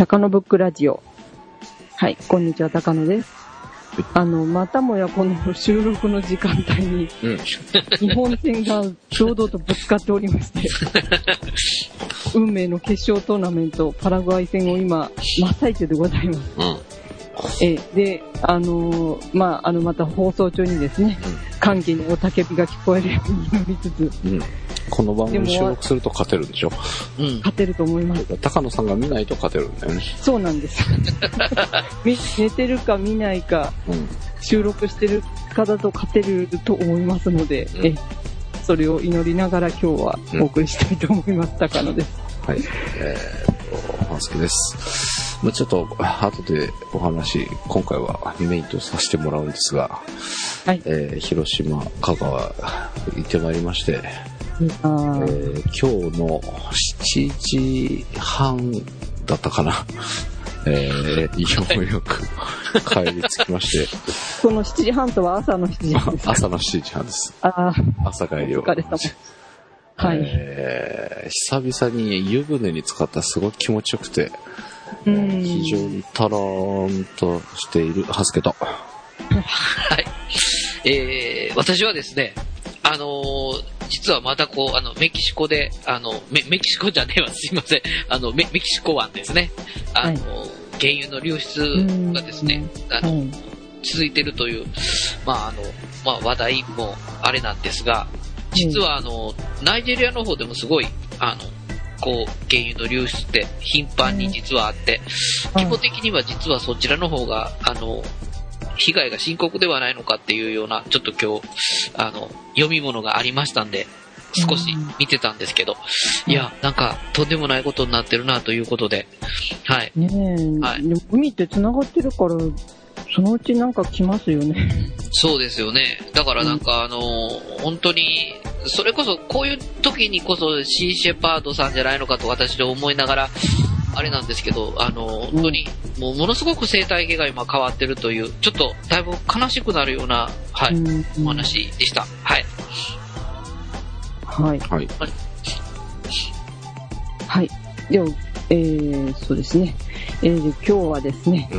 高野ブックラジオ。はい、こんにちは、高野です。またもやこの収録の時間帯に、日本戦が堂々とぶつかっておりまして、運命の決勝トーナメント、パラグアイ戦を今、真っ最中でございます。で、また放送中にですね、歓喜の雄たけびが聞こえるように祈りつつ、 この番組収録すると勝てるんでしょ。 勝てると思います。 高野さんが見ないと勝てるんだよね。 そうなんです寝てるか見ないか、収録してるかだと勝てると思いますので、それを祈りながら今日はお送りしたいと思います。高野です。 はい。ハスケです。ちょっと後でお話、今回はメインとさせてもらうんですが、はい、広島、香川行ってまいりまして、今日の7時半だったかな、ようやく帰り着きましてその7時半とは朝の7時半ですか？ 朝の7時半です。朝帰りを。 はい。 久々に湯船に浸かったらすごく気持ちよくて、非常にタラーンとしているハスケと。 はい。私はですね、実はまたメキシコで、メキシコじゃねえわ、すいません。メキシコ湾ですね。原油の流出がですね、続いてるという、話題もあれなんですが、実はナイジェリアの方でもすごい、原油の流出って頻繁に実はあって、規模的には実はそちらの方が、被害が深刻ではないのかっていうような、ちょっと今日、読み物がありましたんで、少し見てたんですけど、いや、なんか、とんでもないことになってるなということで、はい。 はい。海って繋がってるから、そのうちなんか来ますよね。 そうですよね。だからなんか本当に、それこそ、こういう時にこそシー・シェパードさんじゃないのかと私で思いながら、あれなんですけど、本当に、ものすごく生態系が今変わってるという、ちょっとだいぶ悲しくなるような、はい、お話でした。はい。 はい。はい。はい。では、そうですね。今日はですね、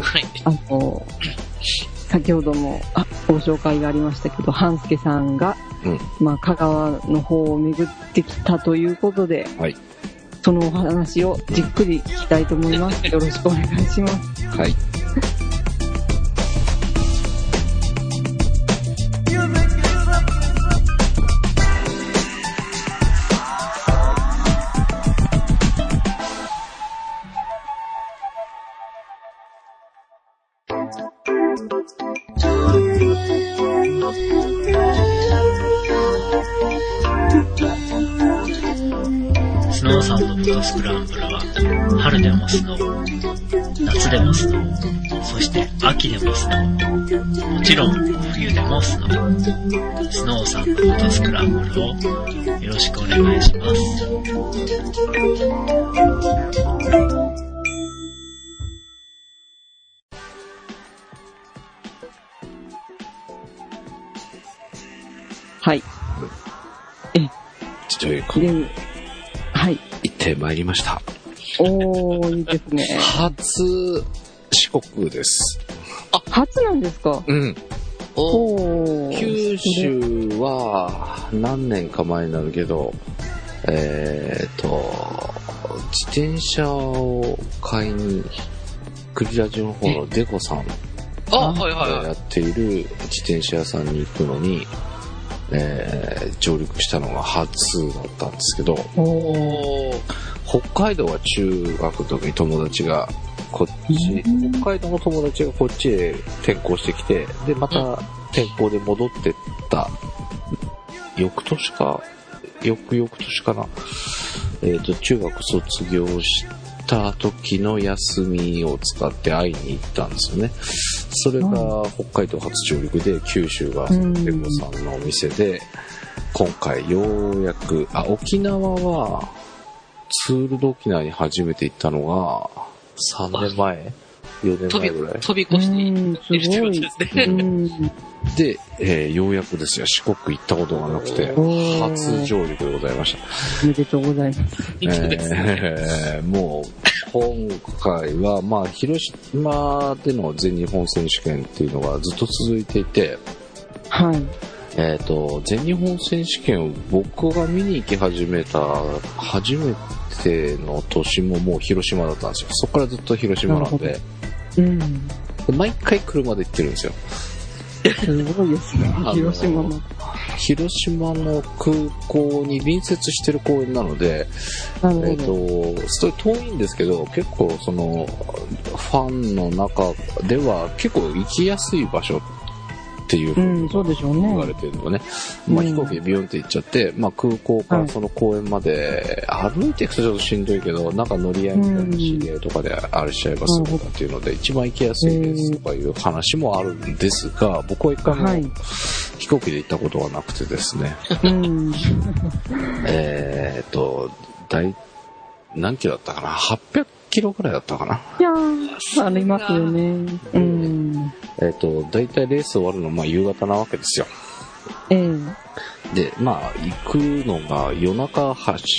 先ほどもご紹介がありましたけど、半助さんが、香川の方を巡ってきたということで、そのお話をじっくり聞きたいと思います。よろしくお願いします。 はい。 スノーサンドフォトスクランブルは春でもスノー、夏でもスノー、そして秋でもスノー、もちろん冬でもスノー。スノーサンドフォトスクランブルをよろしくお願いします。 はい。はい。 行ってまいりました。 いいですね。 初四国です。 初なんですか？ 九州は何年か前になるけど、自転車を買いに、クリラジの方のデコさんがやっている自転車屋さんに行くのに、上陸したのが初だったんですけど、北海道は中学の時に友達が北海道の友達がこっちへ転校してきて、でまた転校で戻ってった翌年かな、中学卒業した時の休みを使って会いに行ったんですよね。それが北海道初上陸で、九州がデコさんのお店で、今回ようやく、沖縄はツールド沖縄に初めて行ったのが3年前4年前ぐらい飛び越していってるってことですね。 で、ようやくですよ、四国行ったことがなくて初上陸でございました。 おめでとうございます。 もう今回は、まあ、広島での全日本選手権っていうのがずっと続いていて、 はい。 全日本選手権を僕が見に行き始めての年ももう広島だったんですよ。そこからずっと広島なんで、 うん。 で毎回車で行ってるんですよ。 すごいですね、広島の。 広島の空港に隣接してる公園なので、 なるほど。 それ遠いんですけど、結構そのファンの中では結構行きやすい場所っていうふうに言われてるのがね、まあ、飛行機でビヨンって行っちゃって、まあ、空港からその公園まで歩いていくとちょっとしんどいけど、なんか乗り合いみたいな知り合いとかであれしちゃえば済むんだっていうので、一番行きやすいですとかいう話もあるんですが、僕は一回も飛行機で行ったことはなくてですね、何キロだったかな、800キロぐらいだったかな。 いやー、ありますよね。 だいたいレース終わるのまあ夕方なわけですよ。で、まあ行くのが夜中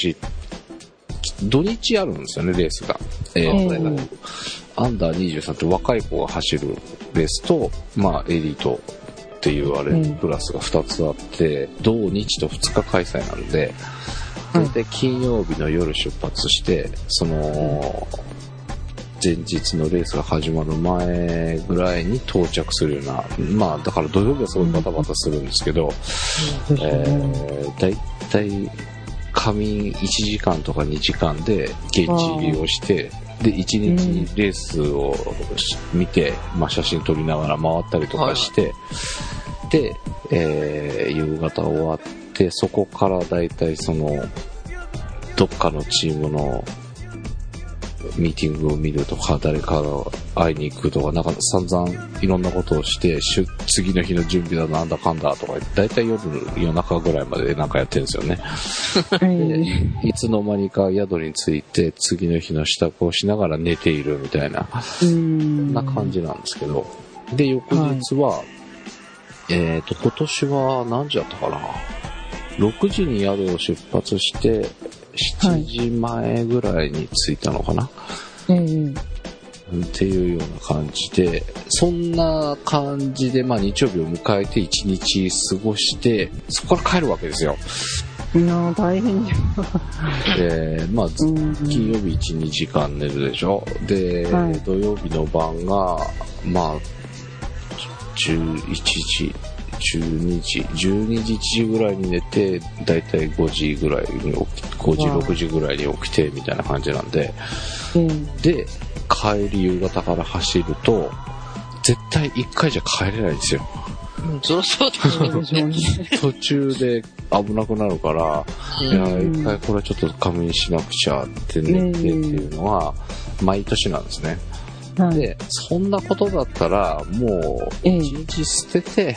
土日あるんですよね、レースが。アンダー23って若い子が走るレースと、まあエリートっていうクラスが2つあって、土日と2日開催なので、大体金曜日の夜出発して、その前日のレースが始まる前ぐらいに到着するような、まあだから土曜日はすごいバタバタするんですけど、大体仮眠1時間とか2時間で現地入りをして、で1日レースを見て、まあ、写真撮りながら回ったりとかして、で、夕方終わってそこから大体そのどっかのチームのミーティングを見るとか、誰か会いに行くとか、なんか散々いろんなことをして、次の日の準備だなんだかんだとか、だいたい夜中ぐらいまでなんかやってるんですよね。でいつの間にか宿に着いて、次の日の支度をしながら寝ているみたいな、な感じなんですけど。で、翌日は、今年は何時だったかな。6時に宿を出発して、7時前ぐらいに着いたのかな、っていうような感じで、そんな感じで、まあ、日曜日を迎えて1日過ごして、そこから帰るわけですよ。 いやー大変じゃん。まあ、金曜日 1,2 時間寝るでしょ。で、土曜日の晩が、まあ、11時、12時、12時、1時ぐらいに寝て、だいたい5時ぐらいに5時、6時ぐらいに起きて、みたいな感じなんで、で、帰り夕方から走ると、絶対1回じゃ帰れないんですよ。 そうですね。 途中で危なくなるから、いや、1回これちょっと仮眠しなくちゃって寝てっていうのは、毎年なんですね。で、そんなことだったら、もう、1日捨てて、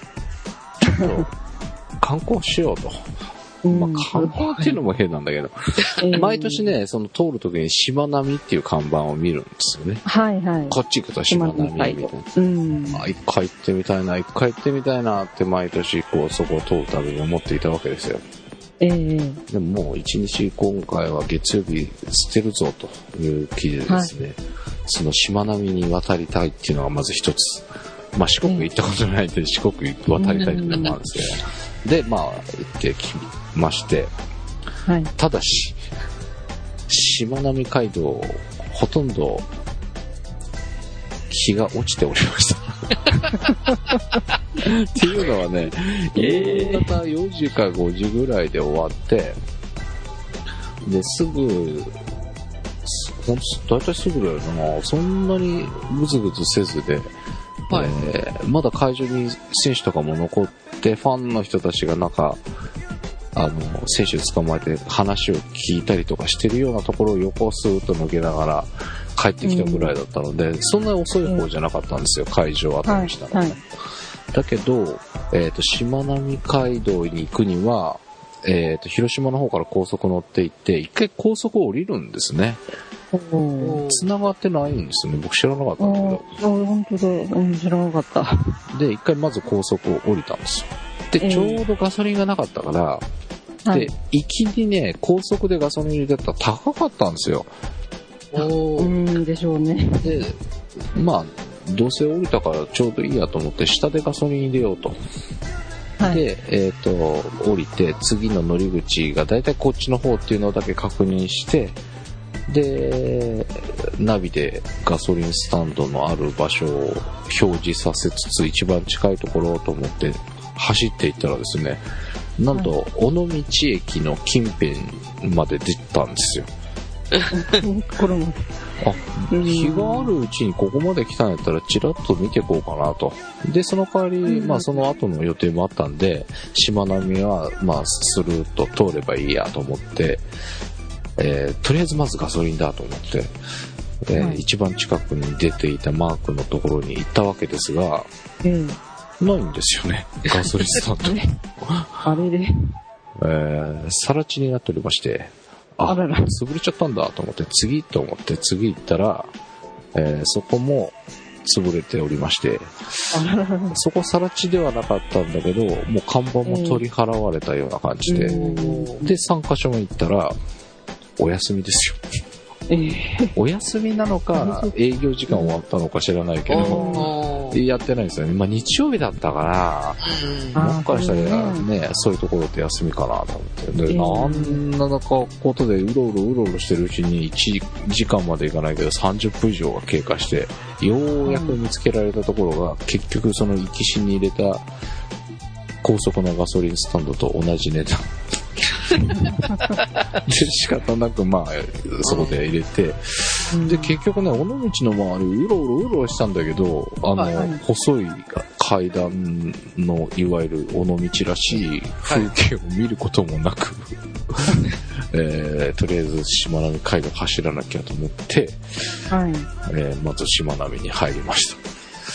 観光しようと。まあ、観光っていうのも変なんだけど、毎年ね、その通るときにしまなみっていう看板を見るんですよね。こっち行くとしまなみみたいな。一回行ってみたいなって毎年こうそこを通るたびに思っていたわけですよ。でももう一日今回は月曜日捨てるぞという気でですね、そのしまなみに渡りたいっていうのがまず一つ。まあ、四国行ったことないんで四国渡りたいというのもあるんですけど、で、まあ、行ってきまして、ただし、しまなみ海道、ほとんど日が落ちておりました。っていうのはね、夕方4時か5時ぐらいで終わって、で、だいたいすぐだよな、そんなにぐずぐずせずで、まだ会場に選手とかも残って、ファンの人たちがなんか、選手捕まえて話を聞いたりとかしてるようなところを横をスーッと抜けながら帰ってきたぐらいだったので、そんなに遅い方じゃなかったんですよ、会場後にしたらね。だけど、しまなみ海道に行くには、広島の方から高速乗って行って、一回高速を降りるんですね。繋がってないんですよね。僕知らなかったんだけど。 本当だ。知らなかった。 で、一回まず高速を降りたんですよ。で、ちょうどガソリンがなかったから、で、行きにね、高速でガソリン入れてたら高かったんですよ。 でしょうね。 で、まあ、どうせ降りたからちょうどいいやと思って下でガソリン入れようと。はい、で、降りて次の乗り口がだいたいこっちの方っていうのだけ確認して、で、ナビでガソリンスタンドのある場所を表示させつつ一番近いところと思って走っていったらですね、なんと尾道駅の近辺まで出たんですよ。日があるうちにここまで来たんやったらチラッと見てこうかなと。でその代わり、まあその後の予定もあったんで、しまなみはまあスルーッと通ればいいやと思って、とりあえずまずガソリンだと思って、一番近くに出ていたマークのところに行ったわけですが、ないんですよね、ガソリンスタンド。 あれで、 更地になっておりまして、潰れちゃったんだと思って次行ったら、そこも潰れておりまして、そこ更地ではなかったんだけど、もう看板も取り払われたような感じで、で3カ所目行ったらお休みですよ。お休みなのか営業時間終わったのか知らないけどやってないですよね。まあ日曜日だったからもしかしたらね、そういうところって休みかなと思って、であんなことでうろうろしてるうちに1時間までいかないけど30分以上が経過して、ようやく見つけられたところが結局その行きしに入れた高速のガソリンスタンドと同じ値段で仕方なくまあそこで入れて、で結局ね尾道の周りうろうろしたんだけど、細い階段のいわゆる尾道らしい風景を見ることもなく、とりあえずしまなみ海道走らなきゃと思って、まずしまなみに入りました。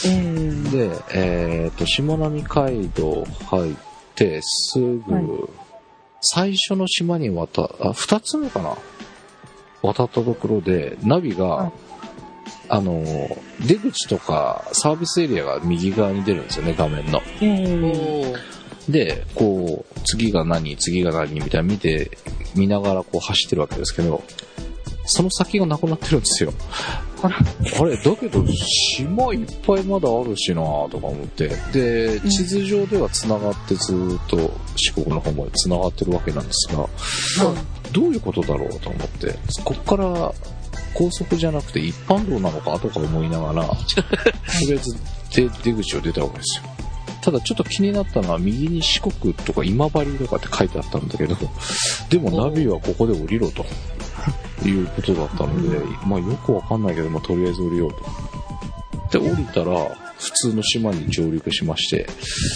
で、しまなみ海道入ってすぐ、最初の島に2つ目かな、渡ったところでナビが、出口とかサービスエリアが右側に出るんですよね、画面の。でこう次が何みたいな見ながらこう走ってるわけですけど、その先がなくなってるんですよ。あれだけど島いっぱいまだあるしなとか思って、で地図上では繋がってずっと四国の方まで繋がってるわけなんですが、どういうことだろうと思って、こっから高速じゃなくて一般道なのかとか思いながらとりあえず出口を出たわけですよ。ただちょっと気になったのは右に四国とか今治とかって書いてあったんだけど、でもナビはここで降りろということだったので、まあよくわかんないけど、とりあえず降りようと。で降りたら普通の島に上陸しまして、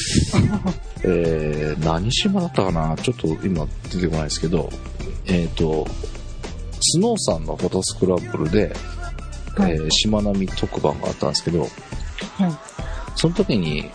何島だったかな、ちょっと今出てこないですけど、スノーさんのフォトスクランブルで、しまなみ特番があったんですけど、その時に、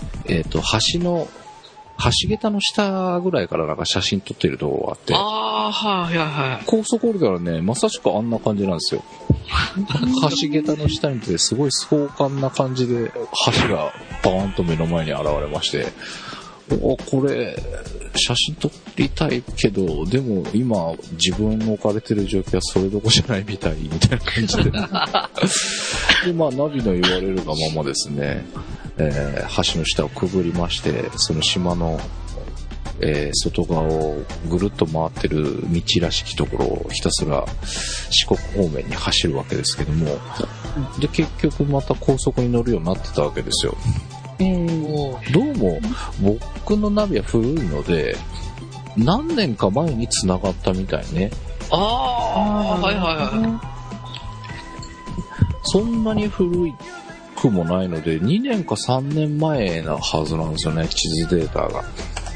橋桁の下ぐらいからなんか写真撮ってるところがあって、高速降りたらね、まさしくあんな感じなんですよ。橋桁の下にてすごい壮観な感じで橋がバーンと目の前に現れまして、これ写真撮りたいけど、でも今自分の置かれてる状況はそれどころじゃないみたいな感じでで、まあナビの言われるがままですね、橋の下をくぐりまして、その島の、外側をぐるっと回ってる道らしきところをひたすら四国方面に走るわけですけども、で結局また高速に乗るようになってたわけですよ。どうも僕のナビは古いので何年か前に繋がったみたいね。そんなに古くもないので2年か3年前なはずなんですよね、地図データが。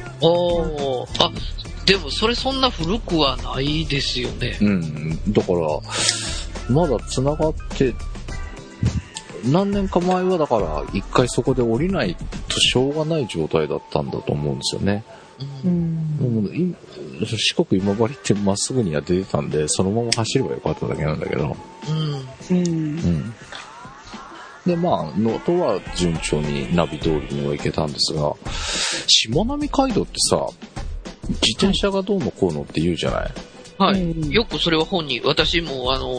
でもそれそんな古くはないですよね。 だからまだ繋がって何年か前はだから一回そこで降りないとしょうがない状態だったんだと思うんですよね。四国今治ってまっすぐには出てたんでそのまま走ればよかっただけなんだけど、でまあ能登は順調にナビ通りには行けたんですが、しまなみ海道ってさ、自転車がどうのこうのって言うじゃない。 よくそれは本に、私も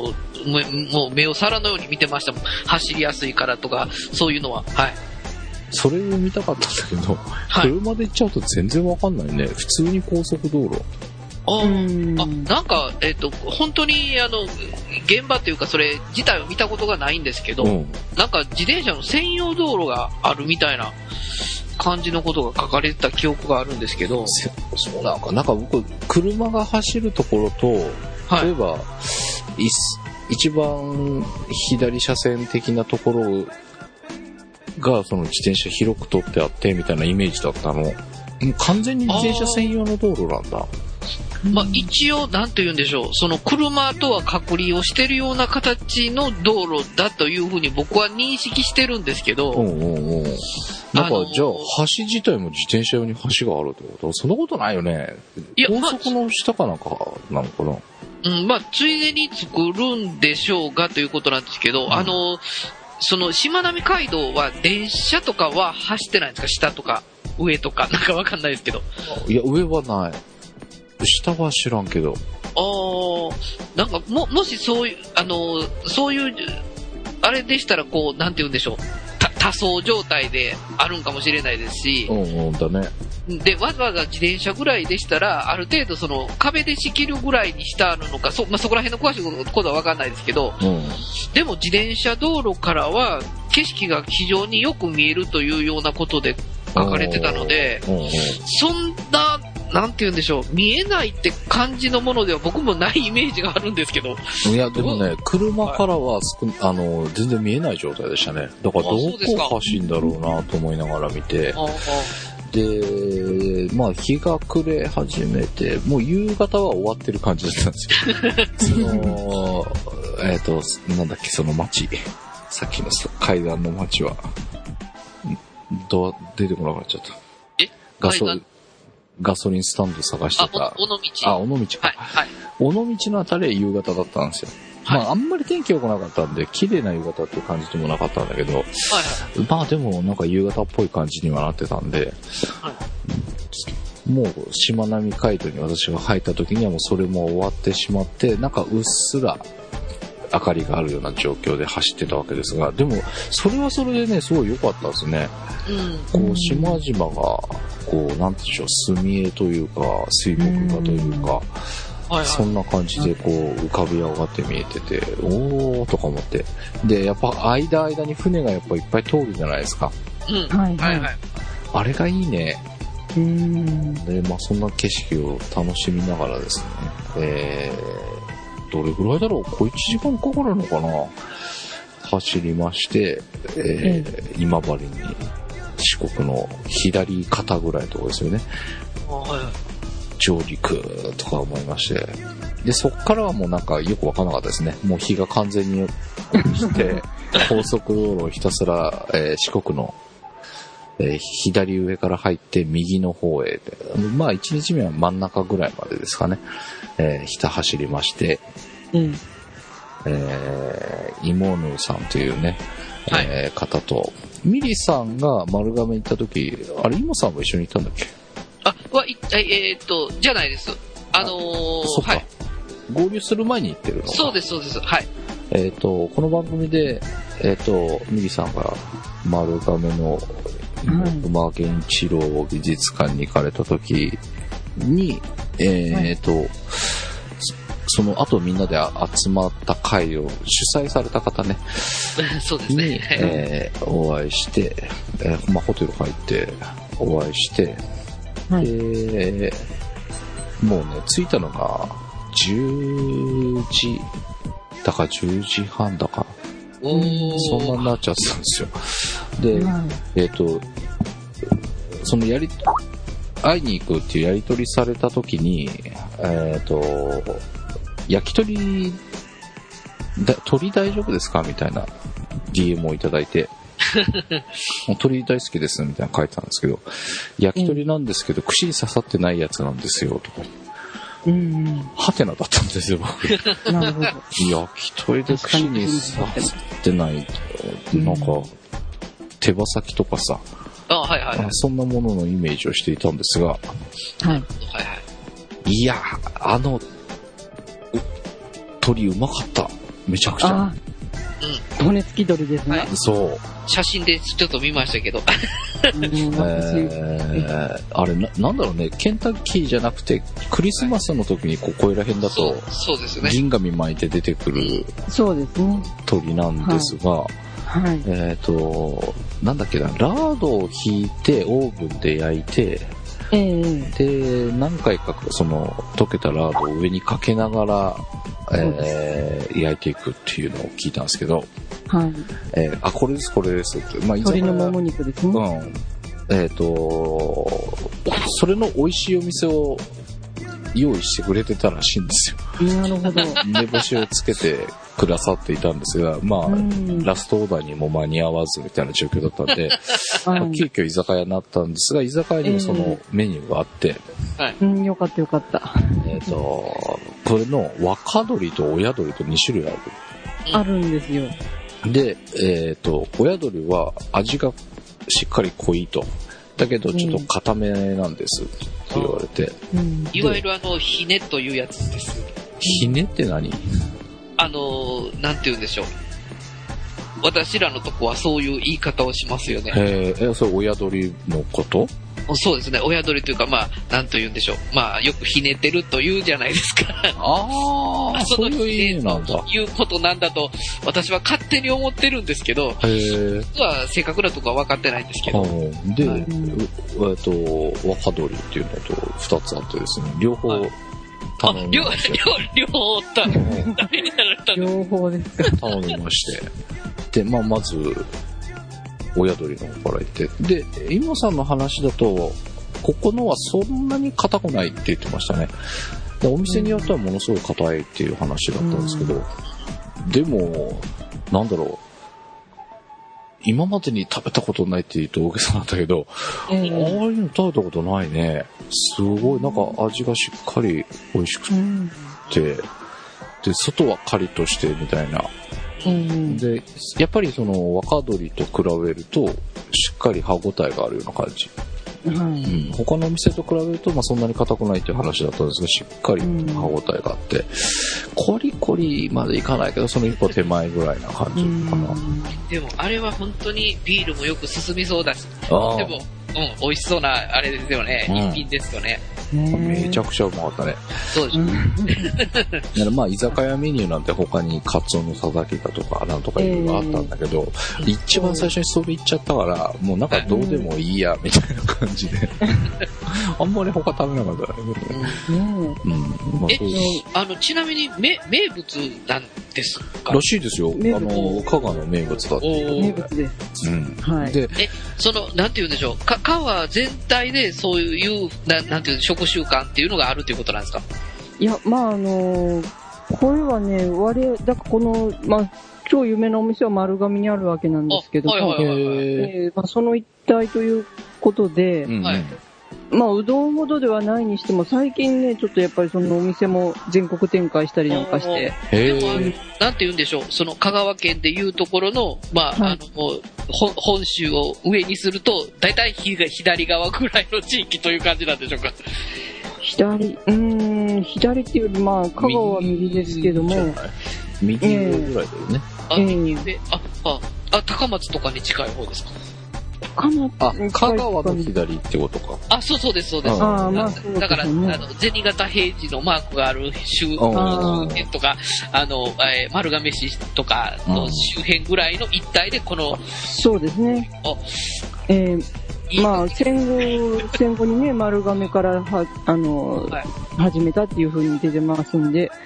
もう目を皿のように見てましたもん。走りやすいからとか、そういうのは。はい。 それを見たかったんだけど、はい、車で行っちゃうと全然わかんないね。普通に高速道路。 なんか、本当に、現場というか、それ自体を見たことがないんですけど、なんか自転車の専用道路があるみたいな感じのことが書かれてた記憶があるんですけど。 そうなんか僕、車が走るところと、例えば、一番左車線的なところが、その自転車広く取ってあって、みたいなイメージだったの。もう完全に自転車専用の道路なんだ。 まあ、一応、なんて言うんでしょう、その車とは隔離をしてるような形の道路だというふうに僕は認識してるんですけど、 なんか、じゃあ、橋自体も自転車用に橋があるってこと？そんなことないよね。高速の下かなんかなのかな？ まあ、ついでに作るんでしょうがということなんですけど、その、しまなみ海道は電車とかは走ってないんですか？下とか、上とか、なんかわかんないですけど。 いや、上はない。下は知らんけど。 なんか、もしそういう、そういう、あれでしたら、こう、なんて言うんでしょう。多層状態であるんかもしれないですし。 だね。 で、わざわざ自転車ぐらいでしたら、ある程度その、壁で仕切るぐらいにしてあるのか、そこら辺の詳しいことはわかんないですけど、でも自転車道路からは、景色が非常によく見えるというようなことで書かれてたので、そんな、なんて言うんでしょう、見えないって感じのものでは僕もないイメージがあるんですけど。いや、でもね、車からは全然見えない状態でしたね。だからどこ走るんだろうなと思いながら見て。で、まあ日が暮れ始めて、もう夕方は終わってる感じだったんですよ。なんだっけ、その街。さっきの階段の街は。出てこなくなっちゃった。ガソリンスタンド探してた。 尾道か。はい。 尾道のあたりは夕方だったんですよ。まああんまり天気良くなかったんで、綺麗な夕方っていう感じでもなかったんだけど、まあでもなんか夕方っぽい感じにはなってたんで、もうしまなみ海道に私が入った時にはもうそれも終わってしまって、なんかうっすら明かりがあるような状況で走ってたわけですが、でもそれはそれでね、すごい良かったですね。こう島々がこうなんていうんでしょう、墨絵というか水墨画というか、そんな感じでこう浮かび上がって見えてて、おーとか思って、でやっぱ間に船がやっぱいっぱい通るじゃないですか。あれがいいね。でまあそんな景色を楽しみながらですね、どれぐらいだろう、小1時間かかるのかな、走りまして、今治に四国の左肩ぐらいのところですよね。上陸とか思いまして、でそっからはもうなんかよくわからなかったですね。もう日が完全に落ちて高速道路をひたすら、四国の、左上から入って右の方へ、まあ1日目は真ん中ぐらいまでですかね、ひた走りまして、イモヌーさんというね、方と、ミリさんが丸亀に行った時、あれイモさんも一緒に行ったんだっけ？ じゃないです。そっか、合流する前に行ってるのか。 そうです。はい。 この番組で、ミリさんが丸亀の馬源一郎美術館に行かれた時に、その後みんなで集まった会を主催された方ね。 そうですね。 に、お会いして、まあ、ホテル入ってお会いして、で、もうね、着いたのが10時だか10時半だか、そんなになっちゃってたんですよ。で、その会いに行くっていうやり取りされた時に、焼き鳥大丈夫ですかみたいな DM をいただいて、鳥大好きですみたいなの書いてたんですけど、焼き鳥なんですけど、串に刺さってないやつなんですよとか、ハテナだったんですよ僕。 なるほど。 焼き鳥で串に刺さってない、なんか手羽先とかさ、そんなもののイメージをしていたんですが、いや、鳥うまかった。 めちゃくちゃ。 骨付き鳥ですね。はい、 そう。 写真でちょっと見ましたけど。 あれなんだろうね、ケンタッキーじゃなくて、クリスマスの時にここら辺だと、 そうですね。 銀紙巻いて出てくるそうですね。 鳥なんですが、はい、なんだっけな、ラードをひいてオーブンで焼いて、で、何回かその溶けたラードを上にかけながら、焼いていくっていうのを聞いたんですけど、はい。これですって。まあ、 鶏のもも肉ですね。 うん。それの美味しいお店を用意してくれてたらしいんですよ。 なるほど。 煮干しをつけてくださっていたんですが、まあ、ラストオーダーにも間に合わずみたいな状況だったんで、急遽居酒屋になったんですが、居酒屋にもそのメニューがあって、 よかったよかった。 これの若鶏と親鶏と2種類ある。 あるんですよ。 で、親鶏は味がしっかり濃いと。だけどちょっと固めなんですって言われて。 いわゆるひねというやつです。 ひねって何？ なんて言うんでしょう。私らのとこはそういう言い方をしますよね。 それ親鶏のこと？ そうですね。親鳥というか、まあ、なんと言うんでしょう。まあ、よくひねってると言うじゃないですか。 そのひねということなんだと、私は勝手に思ってるんですけど、実は正確なとこは分かってないんですけど。 で、若鳥っていうのと2つあってですね、両方頼みまして。 両方両方ですか。 頼みまして。で、まあ、まず、親鳥の方から言って。で、今さんの話だと、ここのはそんなに硬くないって言ってましたね。でお店によってはものすごい硬いっていう話だったんですけど、でも、なんだろう。今までに食べたことないって言うと大げさなんだけど、ああいうの食べたことないね。すごい、なんか味がしっかり美味しくて、で、外はカリッとしてみたいな。で、やっぱりその若鶏と比べるとしっかり歯ごたえがあるような感じ。他のお店と比べると、まあ、そんなに硬くないっていう話だったんですが、しっかり歯ごたえがあって、コリコリまでいかないけど、その一歩手前ぐらいな感じかな。 でも、あれは本当にビールもよく進みそうだし、でも、美味しそうなあれですよね。一品ですよね。 めちゃくちゃうまかったね。 そうですね。 まあ、居酒屋メニューなんて他にカツオのたたきだとか、なんとかいろいろあったんだけど、一番最初にそれ行っちゃったから、もうなんかどうでもいいや、みたいな感じで。あんまり他食べなかったね。ちなみに名物なんですからしいですよ。香川の名物だって。 名物です。 はい。で、 なんて言うんでしょう。香川全体でそういう、なんていう食習慣っていうのがあるということなんですか？ いや、まあこれはね、だからこの、まあ、超有名なお店は丸亀にあるわけなんですけども、その一帯ということで、まあ、うどんほどではないにしても、最近ね、ちょっとやっぱりそのお店も全国展開したりなんかして。 でも、なんて言うんでしょう、その香川県でいうところの、まあ、本州を上にすると、だいたい左側ぐらいの地域という感じなんでしょうか。左っていうより、まあ、香川は右ですけども。 右上ぐらいだよね。 右上。高松とかに近い方ですか？ 香川の左ってことか。 そうです、そうです。だから、銭形平次のマークがある周辺とか、丸亀市とかの周辺ぐらいの一帯で、 そうですね。まあ、戦後にね、丸亀から始めたっていう風に出てますんで。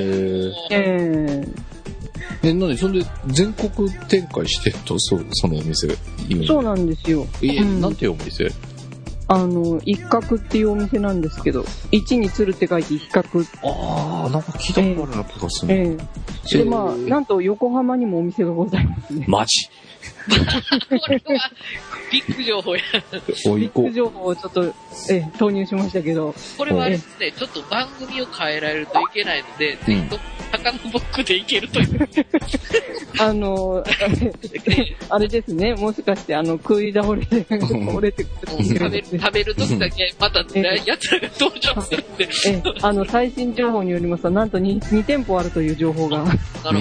何そんで全国展開してると、そのお店今。 そうなんですよ。 なんていうお店？ 一角っていうお店なんですけど、一に鶴って書いて一角。 なんか聞いたことあるな気がする。 で、まあ、なんと横浜にもお店がございますね。 マジ？ これはビッグ情報や。 ビッグ情報をちょっと、投入しましたけど。 これはですね、ちょっと番組を変えられるといけないので、ぜひ高中の僕でいけるという。 あれですね、もしかして食い倒れてくる。 食べる時だけまた奴らが登場するんで。 最新情報によりますと、なんと 2店舗あるという情報が。 なるほど。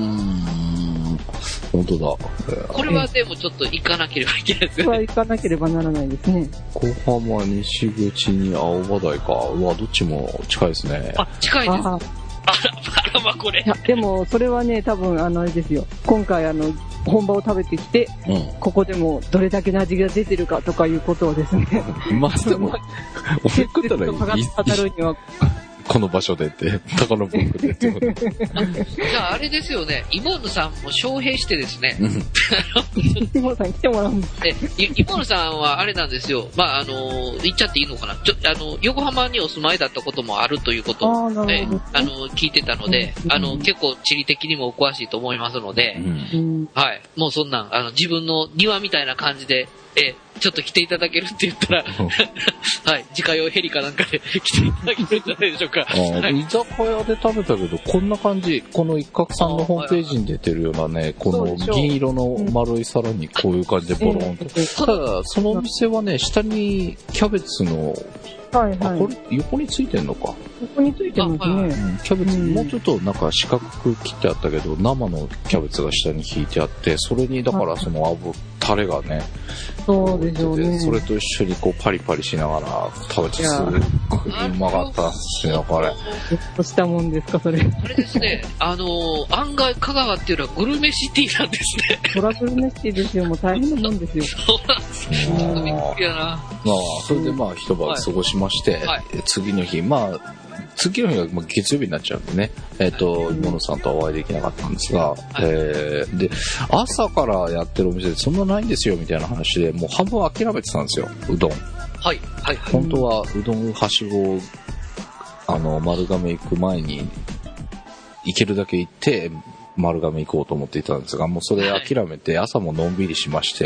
本当だ。 これはでもちょっと行かなければいけないですよね。 これは行かなければならないですね。 小浜西口に青葉台か。うわ、どっちも近いですね。 あ、近いです。あらま、これ。 いや、でも、それはね、多分、あれですよ。今回、本場を食べてきて、ここでもどれだけの味が出てるかとかいうことをですね。 まあ、でも、俺食ったらいい。 語るにはこの場所でって、高野文庫でってこと。じゃああれですよね、イモヌさんも招聘してですね。 イモヌさん来てもらうんです。 イモヌさんはあれなんですよ。まあ、言っちゃっていいのかな。横浜にお住まいだったこともあるということを、聞いてたので、結構地理的にもお詳しいと思いますので、はい。もうそんなん、自分の庭みたいな感じで、ちょっと来ていただけるって言ったら、はい、自家用ヘリかなんかで来ていただけるんじゃないでしょうか。 居酒屋で食べたけど、こんな感じ、この一角さんのホームページに出てるようなね、この銀色の丸い皿にこういう感じでボロンと。ただ、そのお店はね、下にキャベツの、 はいはい、 これ横についてんのか。 横についてますね。 キャベツ、もうちょっとなんか四角く切ってあったけど、生のキャベツが下に引いてあって、それにだからそのタレがね、 そうでしょうね。 それと一緒にこうパリパリしながら食べてすごいうまかったっすよ、これ。 どうしたもんですか、それ。 これですね、案外香川っていうのはグルメシティなんですね。 トラグルメシティですよ、もう大変なもんですよ。 そうなんですね。びっくりやな。 まあ、それでまあ一晩過ごしまして、次の日、次の日が月曜日になっちゃうんでね、モノさんとはお会いできなかったんですが、で、朝からやってるお店でそんなないんですよみたいな話で、もう半分諦めてたんですよ、うどん。 はい、はい、 本当はうどんはしご、丸亀行く前に、行けるだけ行って、丸亀行こうと思っていたんですが、もうそれ諦めて、朝ものんびりしまして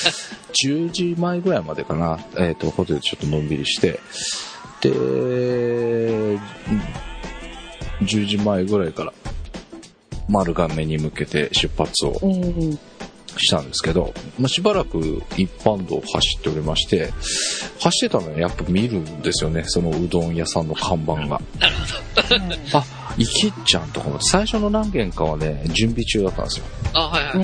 、10時前ぐらいまでかな、ホテルでちょっとのんびりして、で、10時前ぐらいから丸亀に向けて出発をしたんですけど、しばらく一般道を走っておりまして、走ってたのにやっぱ見るんですよね、そのうどん屋さんの看板が。 なるほど。 あ、いけっちゃんとかも最初の何軒かはね、準備中だったんですよ。 はいはい。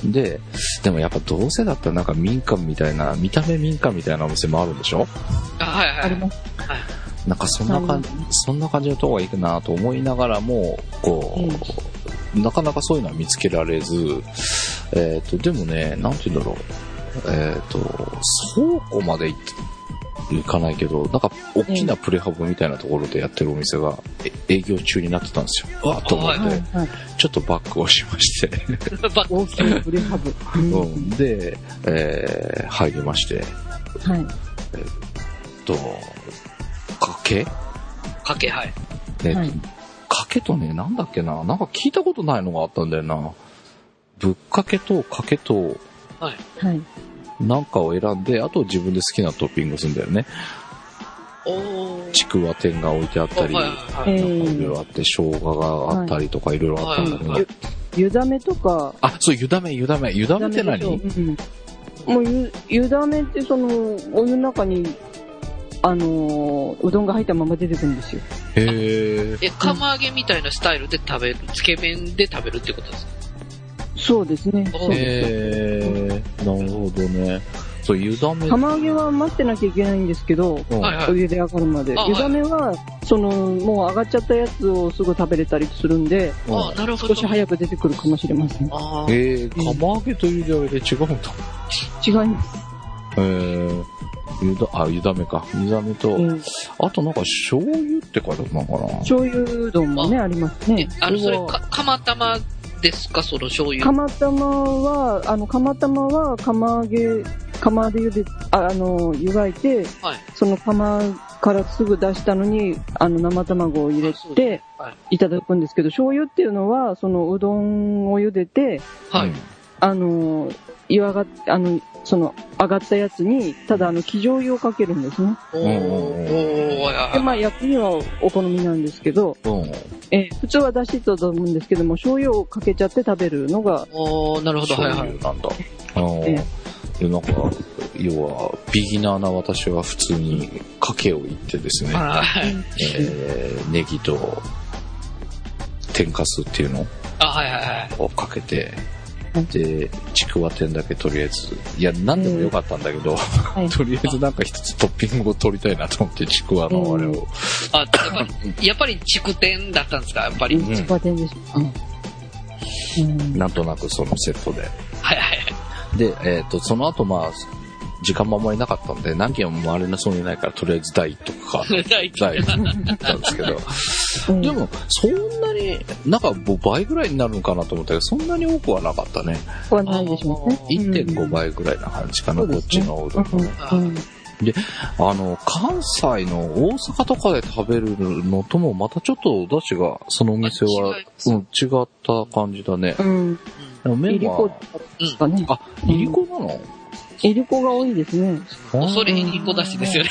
でもやっぱどうせだったらなんか民家みたいな、見た目民家みたいなお店もあるんでしょ？ はいはい。あります。 なんかそんな感じのとこがいいかなと思いながらも、こう、なかなかそういうのは見つけられず、でもね、なんて言うんだろう、倉庫まで行かないけど、なんか大きなプレハブみたいなところでやってるお店が営業中になってたんですよ。わーっと思って、ちょっっとバックをしまして大きなプレハブ、 で、入りまして、 はい、 かけ、 はい。 かけとね、なんだっけな、なんか聞いたことないのがあったんだよな。ぶっかけとかけと、 はい。 なんかを選んで、あと自分で好きなトッピングするんだよね。ちくわ天が置いてあったり、なんかいろいろあって、生姜があったりとかいろいろあったんだけど、 湯だめとか。 あ、そう、湯だめって何？ もう湯だめってその、お湯の中に、うどんが入ったまま出てくるんですよ。 へー。 釜揚げみたいなスタイルで食べる、つけ麺で食べるってことですか？ そうですね。 なるほどね。そう、湯だめ。 釜揚げは待ってなきゃいけないんですけど、お湯で上がるまで。湯だめは、もう上がっちゃったやつをすぐ食べれたりするんで、 なるほど。 少し早く出てくるかもしれません。 釜揚げと湯だめで違うんだ。 違います。 湯だめか。湯だめと、あとなんか醤油って書いてあったのかな？ 醤油うどんもね、ありますね。 それ、釜玉ですか、その醤油。 釜玉は釜で湯がいて、その釜からすぐ出したのに、生卵を入れて、いただくんですけど、醤油っていうのは、そのうどんを茹でて、入岩が、その、上がったやつに、ただ生醤油をかけるんですね。で、まあ、薬味はお好みなんですけど、普通はだしと思うんですけども、醤油をかけちゃって食べるのが。 なるほど、はいはい。 なんだ。なんか、要は、ビギナーな私は普通にかけを言ってですね、ネギと、天かすっていうのをかけて、で、ちくわ天だけとりあえず、いや、なんでもよかったんだけど、とりあえずなんか一つトッピングを取りたいなと思って、ちくわのあれを。 やっぱりちく天だったんですか、やっぱり。 ちくわ天でしょ。 なんとなくそのセットで。 はいはい。 で、その後まあ、時間もあんまりなかったんで、何件も回れなそうにないから、とりあえず第1とか、第1だったんですけど、でも、そんなに、なんか倍ぐらいになるのかなと思ったけど、そんなに多くはなかったね。 多くはないでしょうね。 1.5 倍ぐらいな感じかな、こっちのうどん。で、関西の大阪とかで食べるのとも、またちょっとお出汁が、そのお店は、違った感じだね。 いりこですかね。 あ、いりこなの？ いりこが多いですね。 それいりこだしですよね。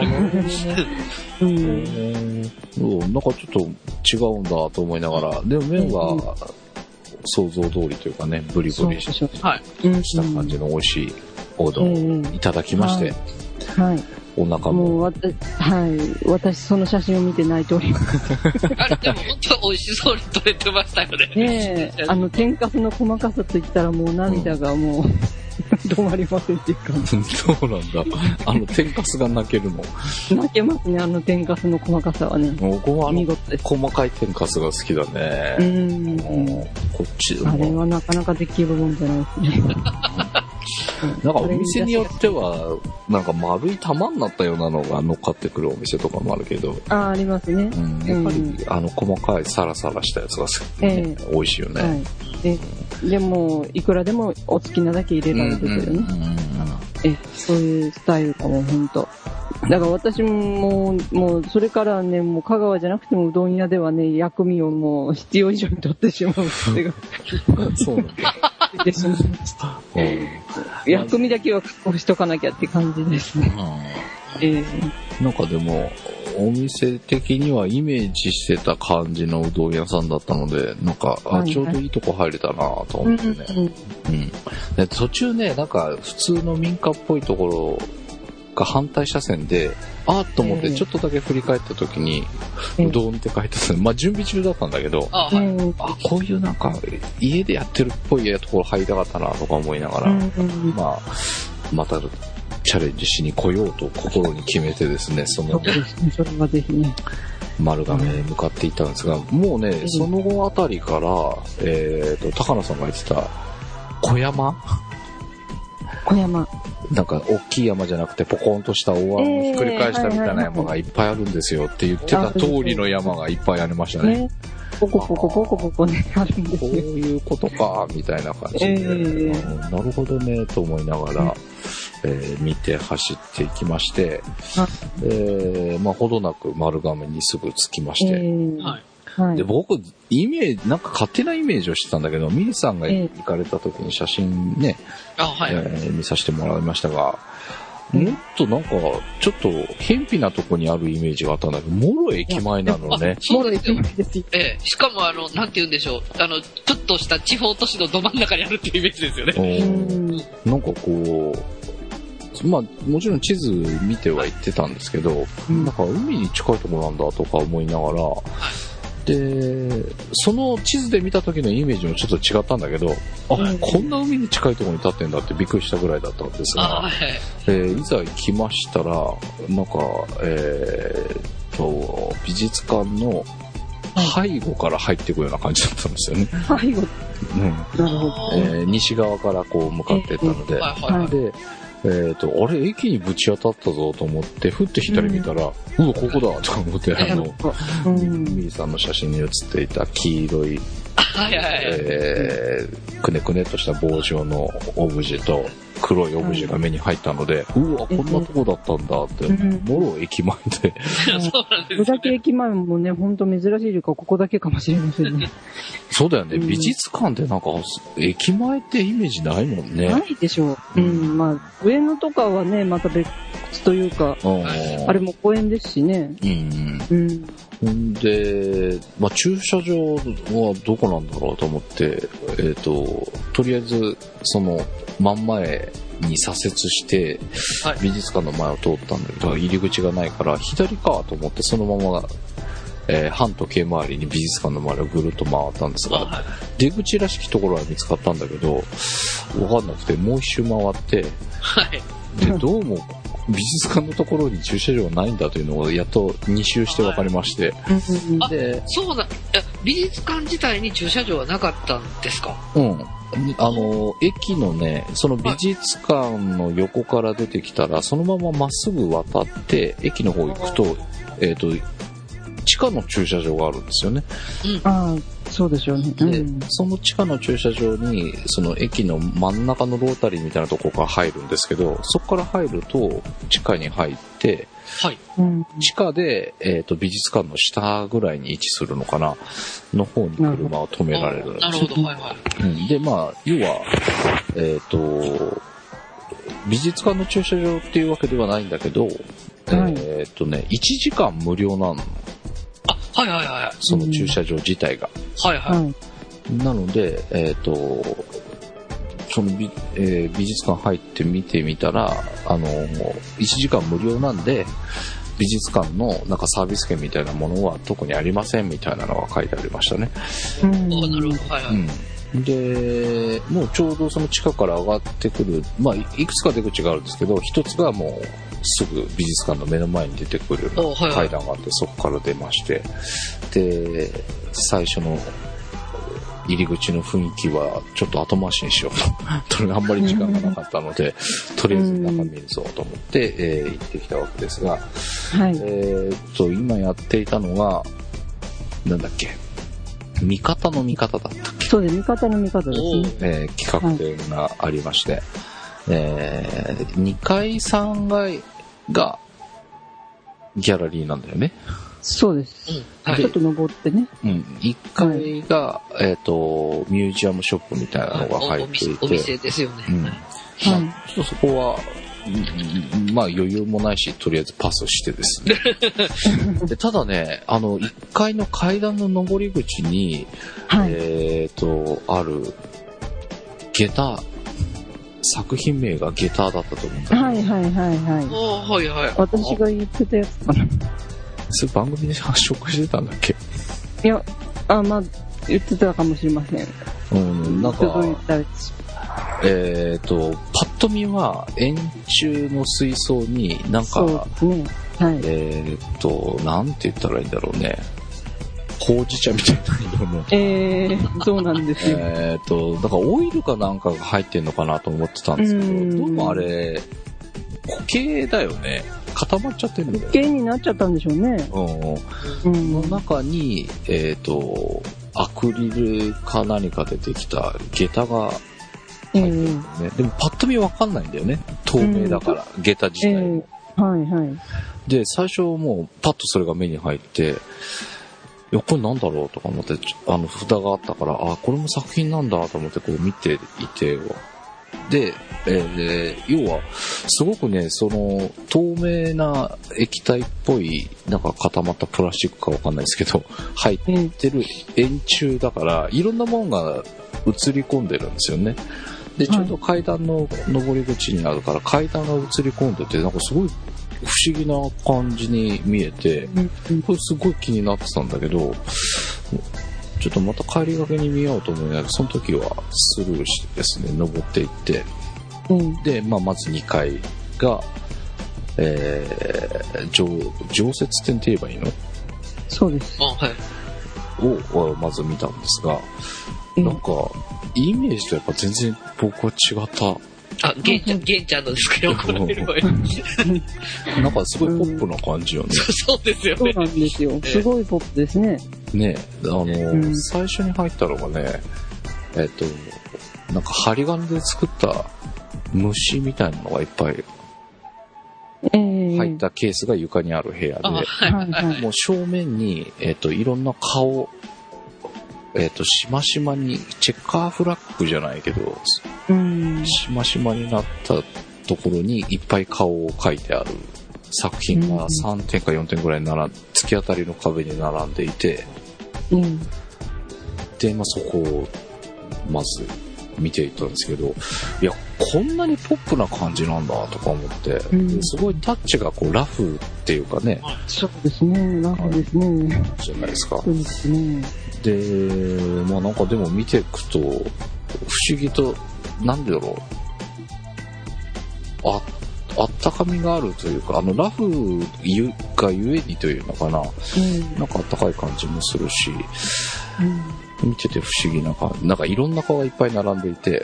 なんかちょっと違うんだと思いながら、でも麺は想像通りというかね、ブリブリした感じの美味しいおうどんいただきまして、お腹も。 私その写真を見て泣いております。 あれでも本当美味しそうに撮れてましたよね。 天かすの細かさといったらもう涙がもう、止まりませんっていう感じ。 そうなんだ。天かすが泣けるの。 泣けますね、天かすの細かさはね。 僕は細かい天かすが好きだね。こっちあれはなかなかできるもんじゃないですね。 なんかお店によっては、なんか丸い玉になったようなのが乗っかってくるお店とかもあるけど。 ありますね。 やっぱり、細かいサラサラしたやつが好き。美味しいよね。 でも、いくらでもお好きなだけ入れられるというね。そういうスタイルかも、ほんと。だから私も、もう、それからね、もう香川じゃなくてもうどん屋ではね、薬味をもう必要以上に取ってしまう癖が。 そうなんだ。 出てしまいました。薬味だけは確保しとかなきゃって感じですね。 なんかでも、お店的にはイメージしてた感じのうどん屋さんだったので、なんか、ちょうどいいとこ入れたなと思ってね。で途中ね、なんか普通の民家っぽいところが反対車線で、と思ってちょっとだけ振り返った時に、うどんって書いてたの。まあ準備中だったんだけど、こういうなんか家でやってるっぽいところ入りたかったなとか思いながら、またチャレンジしに来ようと心に決めてですね、それはぜひね。 丸亀へ向かっていったんですが、もうね、その後あたりから、高野さんが言ってた、小山なんか、大きい山じゃなくて、ポコンとした大山をひっくり返したみたいな山がいっぱいあるんですよって言ってた通りの山がいっぱいありましたね。 ポコね、あるんですよ。 こういうことか、みたいな感じで、なるほどね、と思いながら、見て走っていきまして、ほどなく丸亀にすぐ着きまして、で僕なんか勝手なイメージをしてたんだけど、ミリさんが行かれた時に写真ね、見させてもらいましたが、もっとなんかちょっと偏僻なとこにあるイメージがあったんだけど、もろ駅前なのね。 もろ駅前ですよ。しかもなんて言うんでしょう、ちょっとした地方都市のど真ん中にあるっていうイメージですよね。 なんかこう、もちろん地図見ては行ってたんですけど、なんか海に近いところなんだとか思いながら、で、その地図で見た時のイメージもちょっと違ったんだけど、こんな海に近いところに立ってんだってびっくりしたぐらいだったんですが、いざ行きましたら、なんか、美術館の背後から入っていくような感じだったんですよね。 背後なるほど。 西側からこう向かっていったので、で、あれ、駅にぶち当たったぞと思って、ふって左見たら、ここだと思って、ミリさんの写真に写っていた黄色い、くねくねっとした棒状のオブジェと、 黒いオブジェが目に入ったので、うわ、こんなとこだったんだって、もろ駅前で。 そうなんですよ、ね。 ここだけ駅前もね、ほんと珍しいというか、ここだけかもしれませんね。 そうだよね、美術館ってなんか、駅前ってイメージないもんね。 ないでしょう。まあ、上野とかはね、また別というか、あれも公園ですしね。ほんで、まあ、駐車場はどこなんだろうと思って、とりあえず、その、真ん前に左折して、美術館の前を通ったんだけど、入り口がないから、左かと思って、そのまま、反時計回りに美術館の周りをぐるっと回ったんですが、出口らしきところは見つかったんだけど、わかんなくて、もう一周回って、で、どうも、美術館のところに駐車場がないんだというのをやっと2周して分かりまして。 で、そうだ、美術館自体に駐車場はなかったんですか？ 駅のね、その美術館の横から出てきたら、そのまままっすぐ渡って、駅の方行くと、地下の駐車場があるんですよね。 そうでしょうね。 で、その地下の駐車場に、その駅の真ん中のロータリーみたいなところから入るんですけど、そこから入ると、地下に入って、地下で、美術館の下ぐらいに位置するのかな、の方に車を止められる。 なるほど、 で、まあ、要は、美術館の駐車場っていうわけではないんだけど、1時間無料なの。その駐車場自体が。なので、その美術館入って見てみたら、1時間無料なんで、美術館のなんかサービス券みたいなものは特にありませんみたいなのが書いてありましたね。 なるほど。 で、もうちょうどその地下から上がってくる、まあ、いくつか出口があるんですけど、一つがもう、すぐ美術館の目の前に出てくる階段があって、そこから出まして、で、最初の入り口の雰囲気はちょっと後回しにしようと。あんまり時間がなかったので、とりあえず中見るぞと思って、行ってきたわけですが、今やっていたのが、なんだっけ、味方の味方だったっけ？ そうです、味方の味方ですね。企画展がありまして、2階3階がギャラリーなんだよね。 そうです。ちょっと登ってね。 1階が、ミュージアムショップみたいなのが入っていて。 お店ですよね。 ちょっとそこは、まあ余裕もないし、とりあえずパスしてですね。でただね、1階の階段の上り口に、ある、下駄、作品名が下駄だったと思うんだけど。 私が言ってたやつかな。 それ番組で紹介してたんだっけ？ いや、まあ、言ってたかもしれません。 なんか、パッと見は円柱の水槽になんか、なんて言ったらいいんだろうね。ほうじ茶みたいな色の。そうなんですよ。 だからオイルかなんかが入ってんのかなと思ってたんですけど、どうもあれ、固形だよね。固まっちゃってるんだよね。 固形になっちゃったんでしょうね。 の中に、アクリルか何かでできた下駄が入ってるんだよね。でもパッと見わかんないんだよね。透明だから、下駄自体も。で、最初もうパッとそれが目に入って、いや、これなんだろうとか思って、札があったから、これも作品なんだと思ってこう見ていて、で、要は、すごくね、その、透明な液体っぽい、なんか固まったプラスチックかわかんないですけど、入ってる円柱だから、いろんなものが映り込んでるんですよね。で、ちょうど階段の上り口にあるから、階段が映り込んでて、なんかすごい、不思議な感じに見えて、これすごい気になってたんだけど、ちょっとまた帰りがけに見ようと思いながら、その時はスルーしてですね、登っていって、で、まず2階が、常設展って言えばいいの？ そうです。 をまず見たんですが、なんか、イメージとやっぱ全然僕は違った。 ゲンちゃんのですけど、怒られるわよ。 なんかすごいポップな感じよね。 そうですよね。 そうなんですよ。すごいポップですね。 ね、最初に入ったのがね、なんか針金で作った虫みたいなのがいっぱい入ったケースが床にある部屋で、もう正面に、いろんな顔、しましまに、チェッカーフラッグじゃないけど、しましまになったところにいっぱい顔を描いてある作品が3点か4点ぐらい突き当たりの壁に並んでいて、で、そこをまず見ていったんですけど、いや、こんなにポップな感じなんだとか思って、すごいタッチがこうラフっていうかね。 そうですね、ラフですね。 じゃないですか。 そうですね。 で、なんかでも見ていくと、不思議と、なんでだろう。あったかみがあるというか、ラフがゆえにというのかな。なんかあったかい感じもするし、見てて不思議な感じ。なんかいろんな顔がいっぱい並んでいて、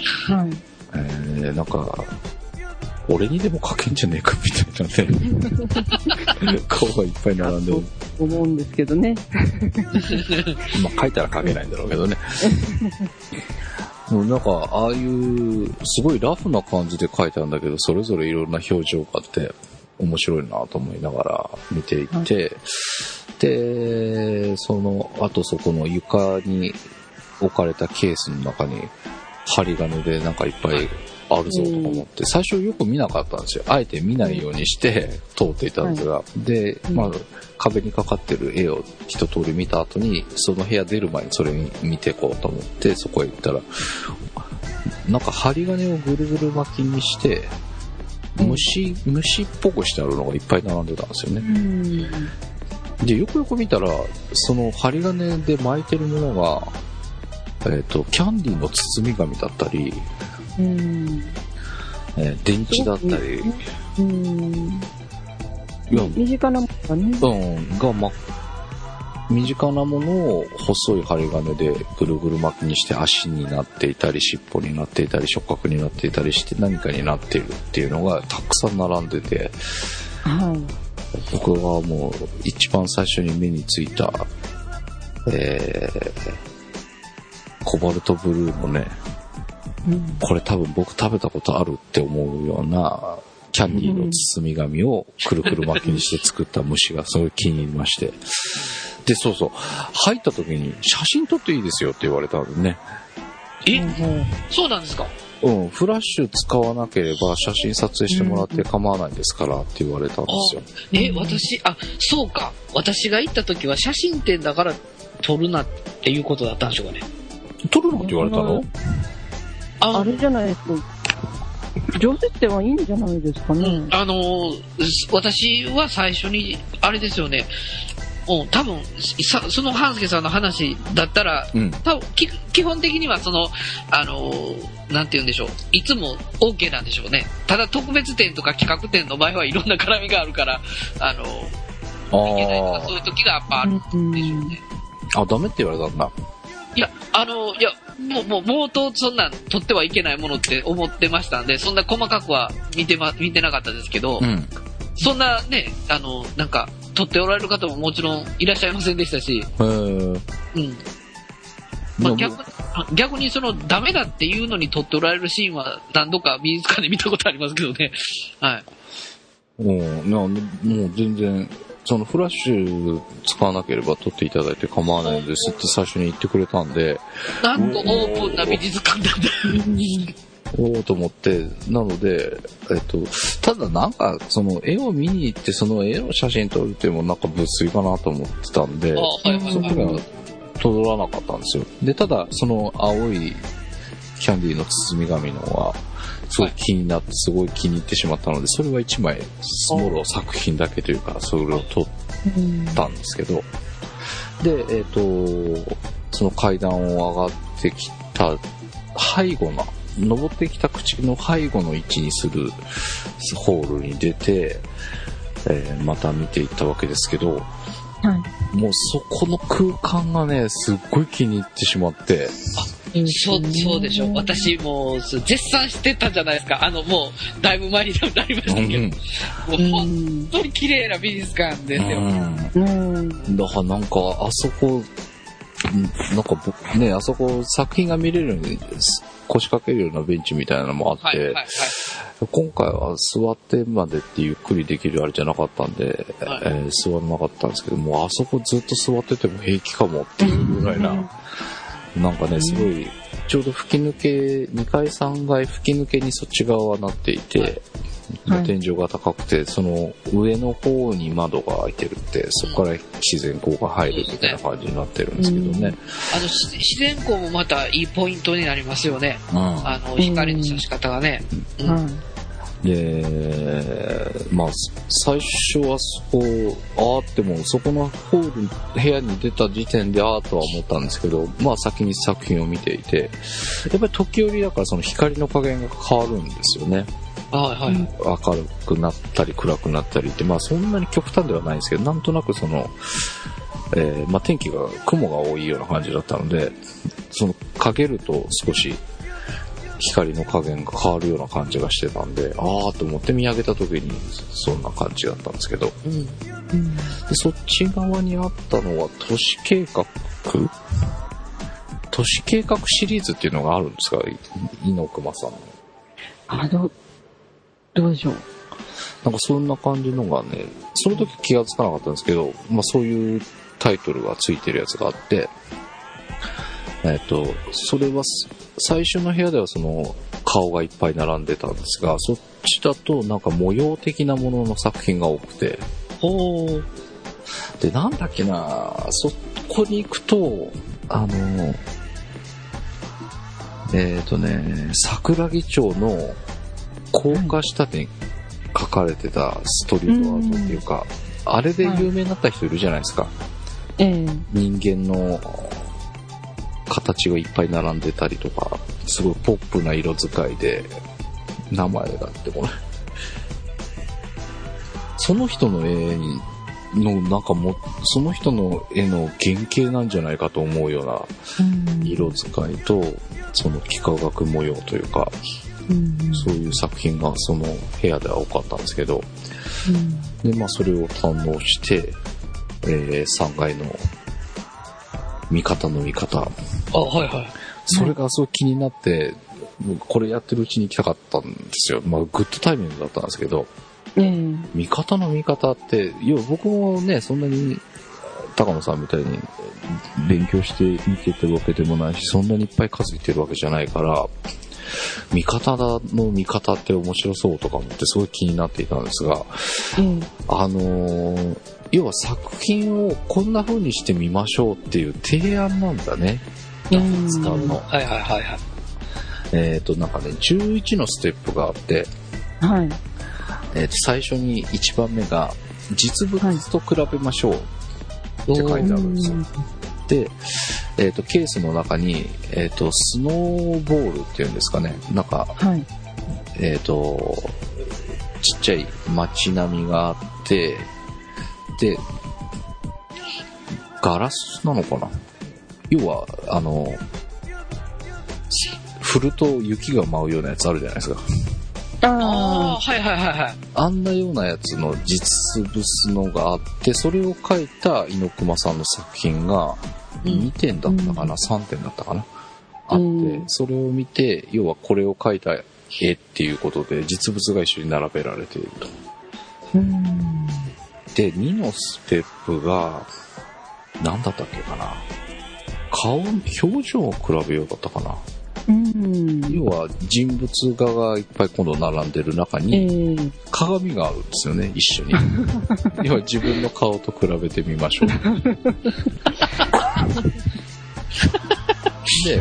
なんか、俺にでも描けんじゃねえかみたいなね、顔がいっぱい並んでる。 思うんですけどね。 描いたら描けないんだろうけどね。なんか、ああいう、すごいラフな感じで描いたんだけど、それぞれいろんな表情があって、面白いなと思いながら見ていて、で、あとそこの床に置かれたケースの中に、針金でなんかいっぱいあるぞとか思って、最初よく見なかったんですよ。あえて見ないようにして通っていたんですが、で、壁にかかってる絵を一通り見た後に、その部屋出る前にそれ見てこうと思って、そこへ行ったら、なんか針金をぐるぐる巻きにして、虫っぽくしてあるのがいっぱい並んでたんですよね。で、よくよく見たら、その針金で巻いてるものが、キャンディーの包み紙だったり、電池だったり、 身近なものがね。 身近なものを細い針金でぐるぐる巻きにして足になっていたり、尻尾になっていたり、触覚になっていたりして何かになっているっていうのがたくさん並んでて、僕がもう一番最初に目についた、コバルトブルーのね、これ多分僕食べたことあるって思うようなキャンディーの包み紙をくるくる巻きにして作った虫がすごい気に入りまして、で、そうそう、入った時に写真撮っていいですよって言われたんでね。 そうなんですか？ フラッシュ使わなければ写真撮影してもらって構わないですからって言われたんですよ。 そうか。私が行った時は写真展だから撮るなっていうことだったんでしょうかね。 撮るなって言われたの？ あれじゃないですか。常設展はいいんじゃないですかね。 私は最初に、あれですよね。多分その半助さんの話だったら、多分基本的にはなんて言うんでしょう、いつも OK なんでしょうね。ただ特別展とか企画展の場合はいろんな絡みがあるからいけないとかそういう時がやっぱあるんでしょうね。 ダメって言われたんだ。 いやもう冒頭そんなん撮ってはいけないものって思ってましたんで、そんな細かくは見てなかったですけど、そんなね、なんか撮っておられる方ももちろんいらっしゃいませんでしたし、逆にダメだっていうのに撮っておられるシーンは何度か美術館で見たことありますけどね。はい。 もう全然、フラッシュ使わなければ撮っていただいて構わないんですって最初に言ってくれたんで。 なんとオープンな美術館なんだ。 と思って、なので、ただなんか、絵を見に行って、その絵の写真撮るっていうのもなんか物理かなと思ってたんで、そこには撮らなかったんですよ。で、ただ、青いキャンディーの包み紙のは、すごい気になって、すごい気に入ってしまったので、それは一枚、スモロ作品だけというか、それを撮ったんですけど、で、その階段を上がってきた登ってきた口の背後の位置にするホールに出て、また見ていったわけですけど、もうそこの空間がね、すっごい気に入ってしまって。 そうでしょ。私も絶賛してたじゃないですか。もうだいぶ前になりましたけど、もう本当に綺麗な美術館ですよ。 だからなんかあそこね、あそこ作品が見れる腰掛けるようなベンチみたいなのもあって、はいはいはい、今回は座ってまでってゆっくりできるあれじゃなかったんで、はい、座らなかったんですけど、もうあそこずっと座ってても平気かもっていうぐらいな、なんかね、すごい、ちょうど吹き抜け、2階3階吹き抜けにそっち側はなっていて、はい、天井が高くて、その上の方に窓が開いてるって、そこから自然光が入るみたいな感じになってるんですけどね。 自然光もまたいいポイントになりますよね。光の差し方がね。 で、まあ、最初はそこ、っても、そこのホール、部屋に出た時点でとは思ったんですけど、まあ先に作品を見ていて、やっぱり時折だからその光の加減が変わるんですよね。はいはい、明るくなったり暗くなったりって、まあそんなに極端ではないんですけど、なんとなくその、まあ天気が、雲が多いような感じだったので、その陰ると少し光の加減が変わるような感じがしてたんで、と思って見上げた時にそんな感じだったんですけど、でそっち側にあったのは都市計画シリーズっていうのがあるんですか、猪熊さんの。 どうでしょう。 なんかそんな感じのがね、その時気がつかなかったんですけど、まあそういうタイトルがついてるやつがあって、それは最初の部屋ではその顔がいっぱい並んでたんですが、そっちだとなんか模様的なものの作品が多くて、でなんだっけな、そこに行くと桜木町の高架下で書かれてたストリートアートっていうか、あれで有名になった人いるじゃないですか。人間の形がいっぱい並んでたりとか、すごいポップな色使いで、名前があってもね。その人の絵のなんかその人の絵の原型なんじゃないかと思うような色使いと、その幾何学模様というか、そういう作品がその部屋では多かったんですけど、でまあそれを堪能して、3階の見方の見方、 はいはい、 それがすごい気になって、これやってるうちに行きたかったんですよ。まあグッドタイミングだったんですけど、見方の見方って、要は僕もね、そんなに高野さんみたいに勉強して見てるわけでもないし、そんなにいっぱい数いてるわけじゃないから、見方の見方って面白そうとか思ってすごい気になっていたんですが、要は作品をこんな風にしてみましょうっていう提案なんだね。使うの。 はいはいはいはい。 なんかね、11のステップがあって、 はい。 最初に1番目が実物と比べましょうって書いてあるんですよ。で、ケースの中に、スノーボールっていうんですかね、なんか、はい、ちっちゃい街並みがあって、で、ガラスなのかな、要は、振ると雪が舞うようなやつあるじゃないですか。 はいはいはいはい。 あんなようなやつの実物のがあって、それを描いた猪熊さんの作品が2点だったかな、3点だったかな、あって、それを見て、要はこれを描いた絵っていうことで実物が一緒に並べられていると。で、2のステップが何だったっけかな、表情を比べようだったかな。要は人物画がいっぱい今度並んでる中に鏡があるんですよね、一緒に。要は自分の顔と比べてみましょう。で、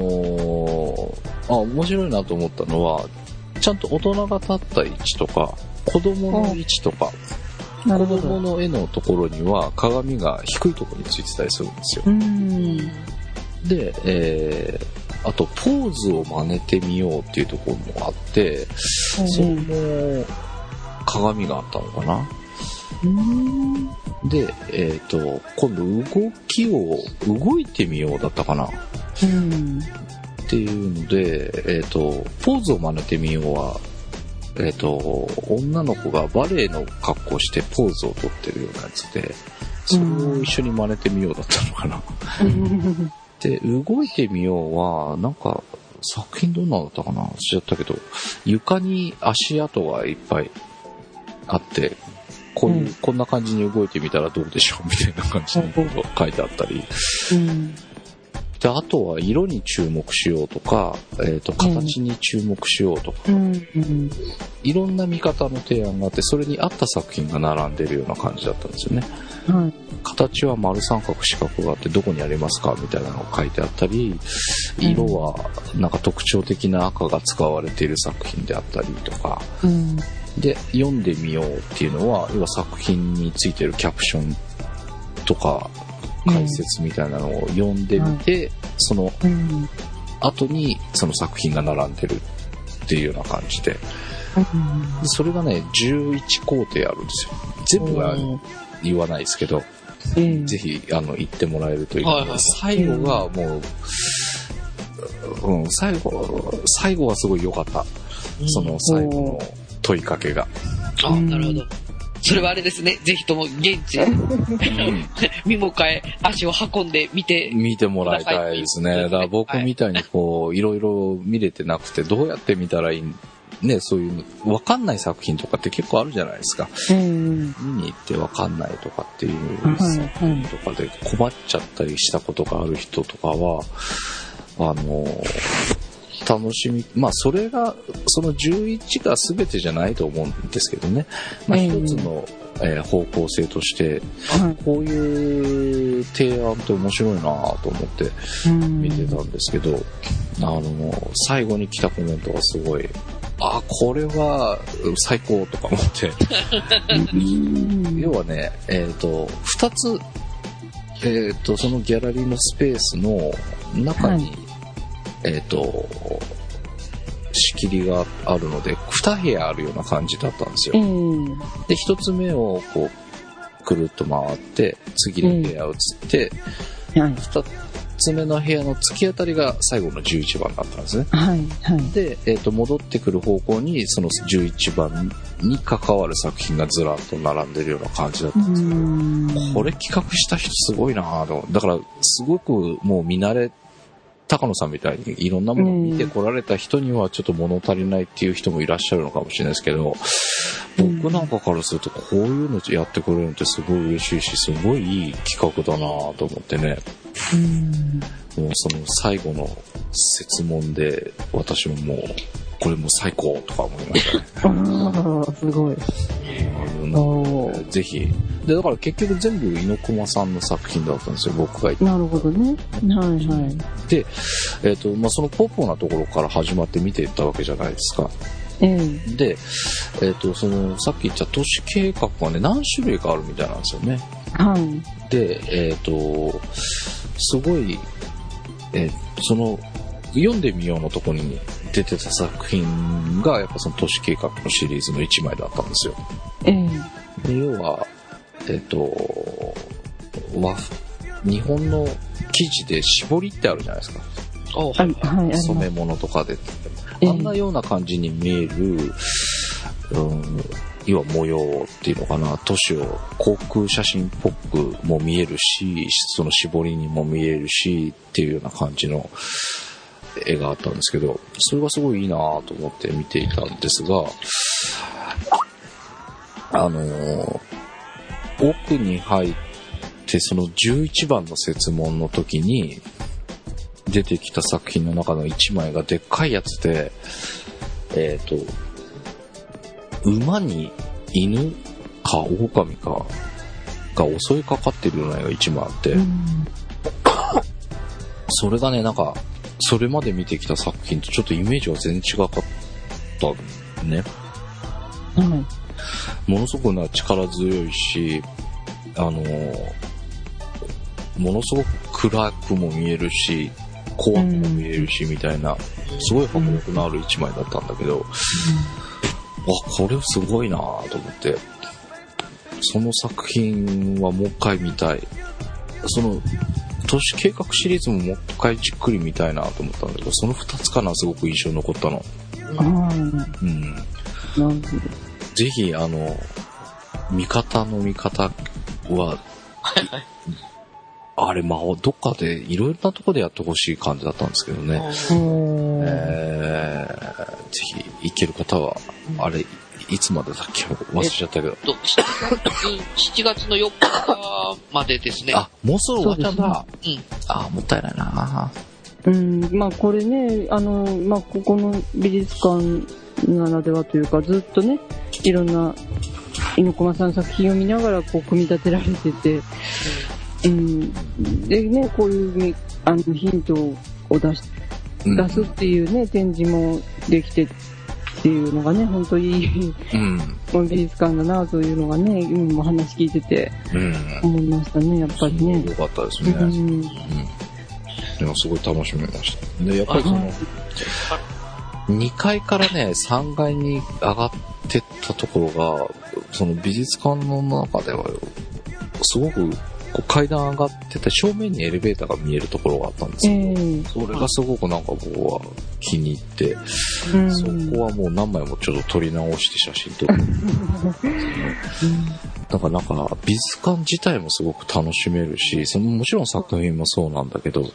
面白いなと思ったのは、ちゃんと大人が立った位置とか子供の位置とか、子供の絵のところには鏡が低いところについてたりするんですよ。で、あとポーズを真似てみようっていうところもあって、それも鏡があったのかな。で、今度動いてみようだったかな。っていうので、ポーズを真似てみようは、女の子がバレエの格好をしてポーズをとってるようなやつで、それを一緒に真似てみようだったのかな。で、動いてみようは、なんか、 作品どんなのだったかな忘れちゃったけど、床に足跡がいっぱいあって、こんな感じに動いてみたらどうでしょうみたいな感じのことが書いてあったり、で、あとは色に注目しようとか、形に注目しようとか、いろんな見方の提案があって、それに合った作品が並んでるような感じだったんですよね。形は丸三角四角があってどこにありますかみたいなのが書いてあったり、色はなんか特徴的な赤が使われている作品であったりとか、で読んでみようっていうのは要は作品についてるキャプションとか解説みたいなのを読んでみて、その後にその作品が並んでるっていうような感じで、それがね11工程あるんですよ。全部は言わないですけど、ぜひ行ってもらえるといいと思います。最後がもう、最後はすごい良かった。その最後の問いかけが。 なるほど。それはあれですね。ぜひとも現地身も変え足を運んで見てもらいたいですね。だから僕みたいにこういろいろ見れてなくてどうやって見たらいいね、そういう分かんない作品とかって結構あるじゃないですか。見に行って分かんないとかっていう作品とかで困っちゃったりしたことがある人とかは楽しみ、それがその11が全てじゃないと思うんですけどね、一つの、方向性として、こういう提案って面白いなと思って見てたんですけど、最後に来たコメントがすごいこれは最高とか思って要はね2つそのギャラリーのスペースの中に、仕切りがあるので2部屋あるような感じだったんですよ。で1つ目をこうくるっと回って次の部屋移って、2つ目の部屋の突き当たりが最後の11番だったんですね。で、戻ってくる方向にその11番に関わる作品がずらっと並んでるような感じだったんですけど、これ企画した人すごいなぁと。だからすごくもう見慣れ高野さんみたいにいろんなものを見てこられた人にはちょっと物足りないっていう人もいらっしゃるのかもしれないですけど、僕なんかからするとこういうのやってくれるのってすごい嬉しいし、すごいいい企画だなと思ってね。もうその最後の設問で私ももうこれもう最高とか思いましたね。 すごい。 ぜひで、だから結局全部猪熊さんの作品だったんですよ、僕が言って。 なるほどね。 で、そのポップなところから始まって見ていったわけじゃないですか。で、そのさっき言った都市計画がね何種類かあるみたいなんですよね。で、すごい、その読んでみようのところに出てた作品がやっぱその都市計画のシリーズの1枚だったんですよ。で要は日本の生地で絞りってあるじゃないですか。染め物とかで、あんなような感じに見える、要は模様っていうのかな、都市を航空写真っぽくも見えるし、その絞りにも見えるしっていうような感じの絵があったんですけど、それがすごいいいなと思って見ていたんですが、奥に入ってその11番の設問の時に出てきた作品の中の1枚がでっかいやつで、馬に犬か狼かが襲いかかってるような絵が1枚あって、それがね、なんかそれまで見てきた作品とちょっとイメージが全然違かったね。ものすごく力強いし、ものすごく暗くも見えるし怖くも見えるしみたいな、すごい迫力のある一枚だったんだけど、これすごいなと思って、その作品はもう一回見たい。その都市計画シリーズももう一回じっくり見たいなと思ったんだけど、その2つかな、すごく印象に残ったの。ぜひ見方はあれ、まあ、どっかで、いろいろなとこでやってほしい感じだったんですけどね。ぜひ、行ける方は、あれ、いつまでだっけ忘れちゃったけど。 7月の4日までですね。 あ、もうすぐ終わっちゃうんだ。 うん。 あ、もったいないな。 まあこれね、まあここの美術館ならではというか、ずっとね、いろんな猪駒さんの作品を見ながらこう組み立てられてて、でね、こういうヒントを出すっていうね、展示もできてっていうのがね、本当にいい、美術館だなというのがね、今も話聞いてて思いましたね、やっぱりね。 よかったですね。でもすごい楽しみました。で、やっぱりその、2階からね、3階に上がってったところが、その美術館の中では、すごくこう階段上がってて、正面にエレベーターが見えるところがあったんですけど、それがすごくなんか僕は気に入って、そこはもう何枚もちょっと撮り直して写真撮って、だからなんか美術館自体もすごく楽しめるし、もちろん作品もそうなんだけど、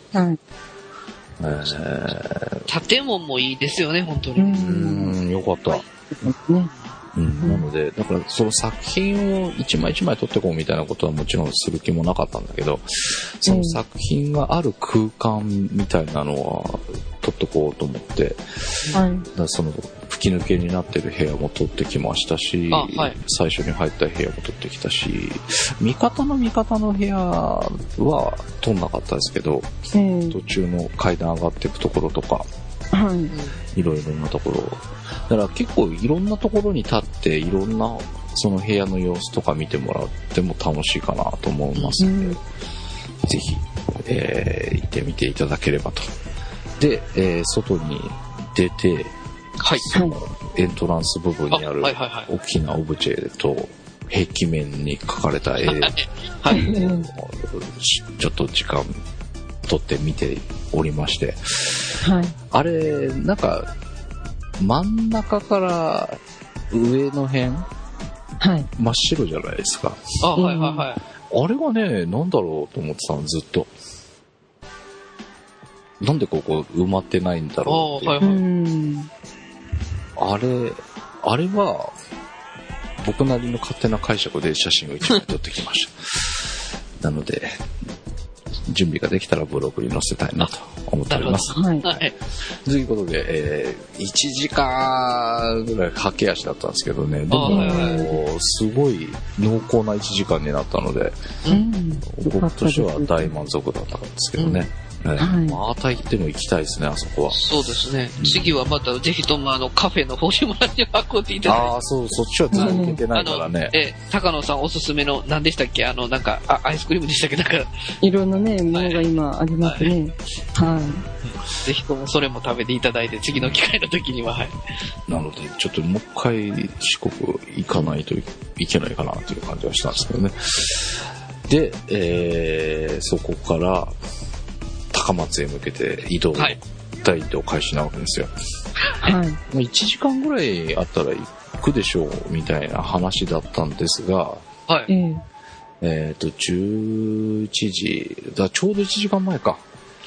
建物もいいですよね、本当に。 よかった。なので、だからその作品を一枚一枚撮ってこうみたいなことはもちろんする気もなかったんだけど、その作品がある空間みたいなのは撮ってこうと思って、だその吹き抜けになってる部屋も撮ってきましたし、最初に入った部屋も撮ってきたし、味方の部屋は撮んなかったですけど、途中の階段上がっていくところとか、いろいろなところ、だから結構いろんなところに立っていろんなその部屋の様子とか見てもらっても楽しいかなと思いますので、ぜひ、行ってみていただければと。で、外に出て、そのエントランス部分にある大きなオブジェと壁面に描かれた絵、ちょっと時間取って見ておりまして、あれなんか真ん中から上の辺、真っ白じゃないですか。あれがね、なんだろうと思ってたの、ずっと。なんでここ埋まってないんだろうって。あれは僕なりの勝手な解釈で写真を一枚撮ってきました。なので準備ができたらブログに載せたいなと思っております。ということで、1時間ぐらい駆け足だったんですけどね、でも、すごい濃厚な1時間になったので、僕としては大満足だったんですけどね。また行っても行きたいですね、あそこは。 そうですね。次はまたぜひともカフェの方にも運んでいただいて。 そっちは全然行けてないからね。 高野さんおすすめの何でしたっけ、なんかアイスクリームでしたっけ、なんかいろんなねものが今ありますね。 ぜひともそれも食べていただいて、次の機会の時には。 なのでちょっともう一回四国行かないといけないかなという感じはしたんですけどね。で、そこから高松へ向けて大移動開始なわけですよ。1時間ぐらいあったら行くでしょうみたいな話だったんですが、11時だ、ちょうど1時間前か、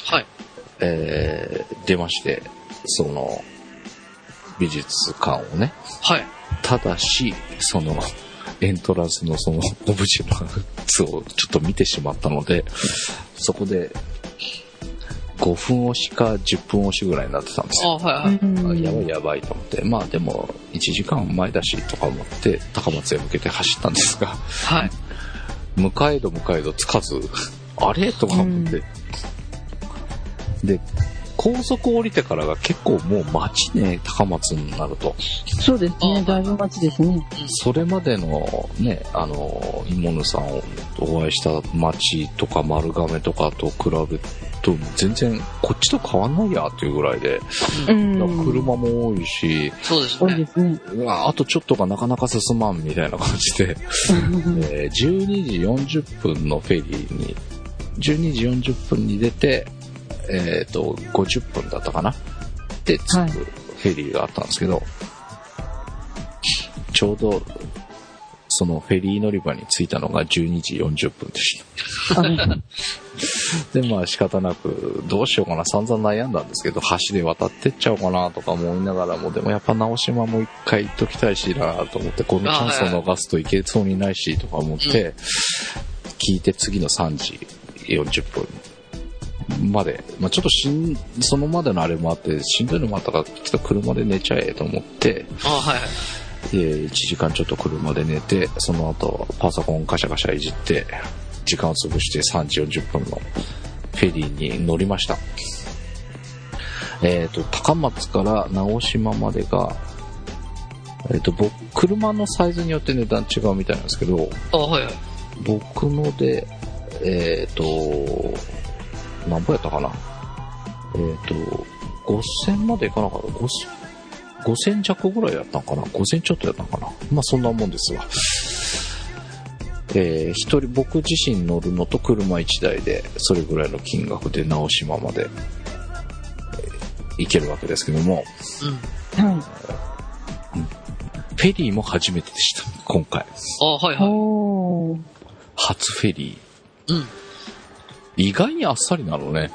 出まして、その美術館をね、ただしそのエントランスのそのオブジェのやつをちょっと見てしまったので、そこで5分押しか10分押しぐらいになってたんですよ。やばいと思って、まあでも1時間前だしとか思って高松へ向けて走ったんですが、向かえどつかず、あれとか思って、で高速降りてからが結構もう街ね、高松になると。 そうですね、だいぶ街ですね。 それまでのね、イモヌさんをお会いした街とか丸亀とかと比べと全然こっちと変わんないやっていうぐらいで、車も多いし、 そうですね。 あとちょっとがなかなか進まんみたいな感じで、12時40分のフェリーに、12時40分に出て、50分だったかなで着くフェリーがあったんですけど、ちょうどそのフェリー乗り場に着いたのが12時40分でした。で、まあ仕方なく、どうしようかな、散々悩んだんですけど、橋で渡ってっちゃおうかなとか思いながらも、でもやっぱ直島も一回行っときたいしなと思って、このチャンスを逃すといけそうにないしとか思って、聞いて次の3時40分まで、まあちょっとそのまでのあれもあって、しんどいのもあったから、ちょっと車で寝ちゃえと思って、1時間ちょっと車で寝て、その後パソコンカシャカシャいじって、時間を潰して3時40分のフェリーに乗りました。高松から直島までが、車のサイズによって値段違うみたいなんですけど、僕ので、何ぼやったかな、5000までいかなかった。5000弱ぐらいやったんかな、5000ちょっとやったんかな。まあそんなもんですわ。一人僕自身乗るのと車1台でそれぐらいの金額で直島まで行けるわけですけども、フェリーも初めてでした今回。初フェリー、意外にあっさりなのね。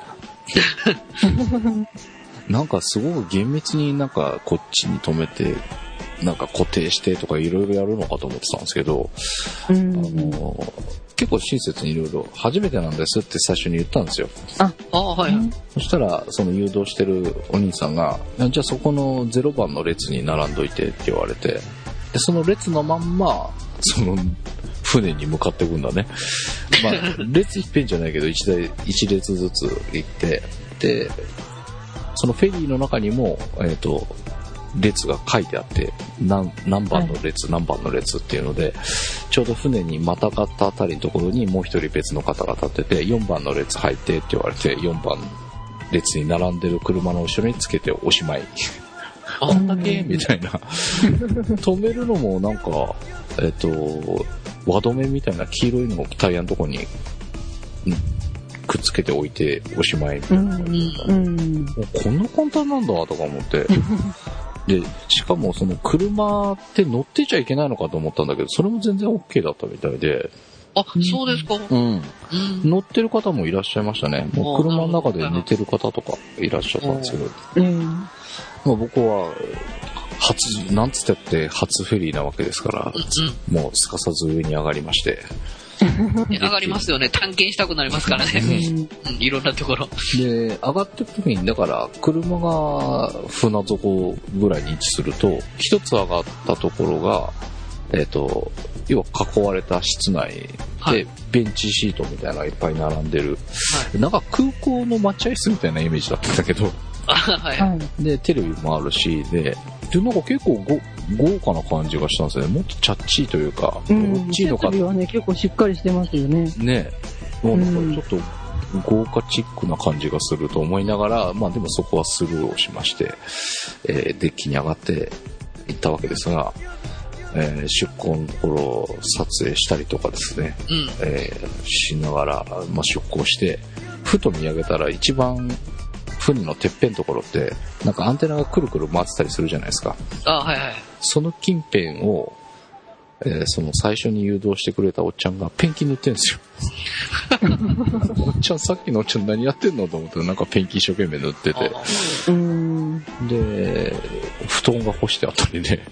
なんかすごく厳密になんかこっちに止めてなんか固定してとかいろいろやるのかと思ってたんですけど、結構親切にいろいろ初めてなんですって最初に言ったんですよ。そしたらその誘導してるお兄さんが、じゃあそこの0番の列に並んどいてって言われて、でその列のまんまその船に向かっていくんだね。まあ列一遍じゃないけど一列ずつ行って、でそのフェリーの中にも列が書いてあって、何番の列、何番の列っていうので、ちょうど船にまたがったあたりのところにもう一人別の方が立ってて、4番の列入ってって言われて、4番列に並んでる車の後ろにつけておしまい。こんだけみたいな。止めるのもなんか、輪止めみたいな黄色いのをタイヤのところに、くっつけておいておしまいみたいな感じだったね。こんな簡単なんだとか思って。で、しかもその車って乗ってちゃいけないのかと思ったんだけど、それも全然 OK だったみたいで。 そうですか。 乗ってる方もいらっしゃいましたね。もう車の中で寝てる方とかいらっしゃったんですけど。まあ僕は、なんつって初フェリーなわけですから、もうすかさず上に上がりまして。 上がりますよね。探検したくなりますからね。いろんなところ。 で、上がっていくときに、だから、車が船底ぐらいに位置すると、一つ上がったところが、要は囲われた室内で、ベンチシートみたいなのがいっぱい並んでる。なんか空港の待合室みたいなイメージだったんだけど、で、テレビもあるし、で、なんか結構豪華な感じがしたんですよね。もっとチャッチーというか、 設備はね、結構しっかりしてますよね。 ね。もうなんかちょっと豪華チックな感じがすると思いながら、まあでもそこはスルーをしまして、デッキに上がって行ったわけですが、出港のところを撮影したりとかですね、しながら、まあ、出港して、ふと見上げたら一番船のてっぺんのところってなんかアンテナがくるくる回ってたりするじゃないですか。その近辺を、その最初に誘導してくれたおっちゃんがペンキ塗ってんですよ。おっちゃん、さっきのおっちゃん何やってんのと思って、なんかペンキ一生懸命塗ってて、で布団が干してあったりで、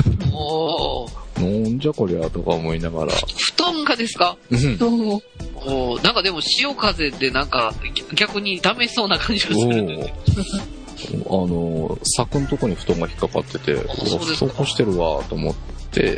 なんじゃこりゃとか思いながら。 布団がですか？なんかでも潮風でなんか逆にダメそうな感じがするんです柵のとこに布団が引っかかってて、布団干してるわと思って、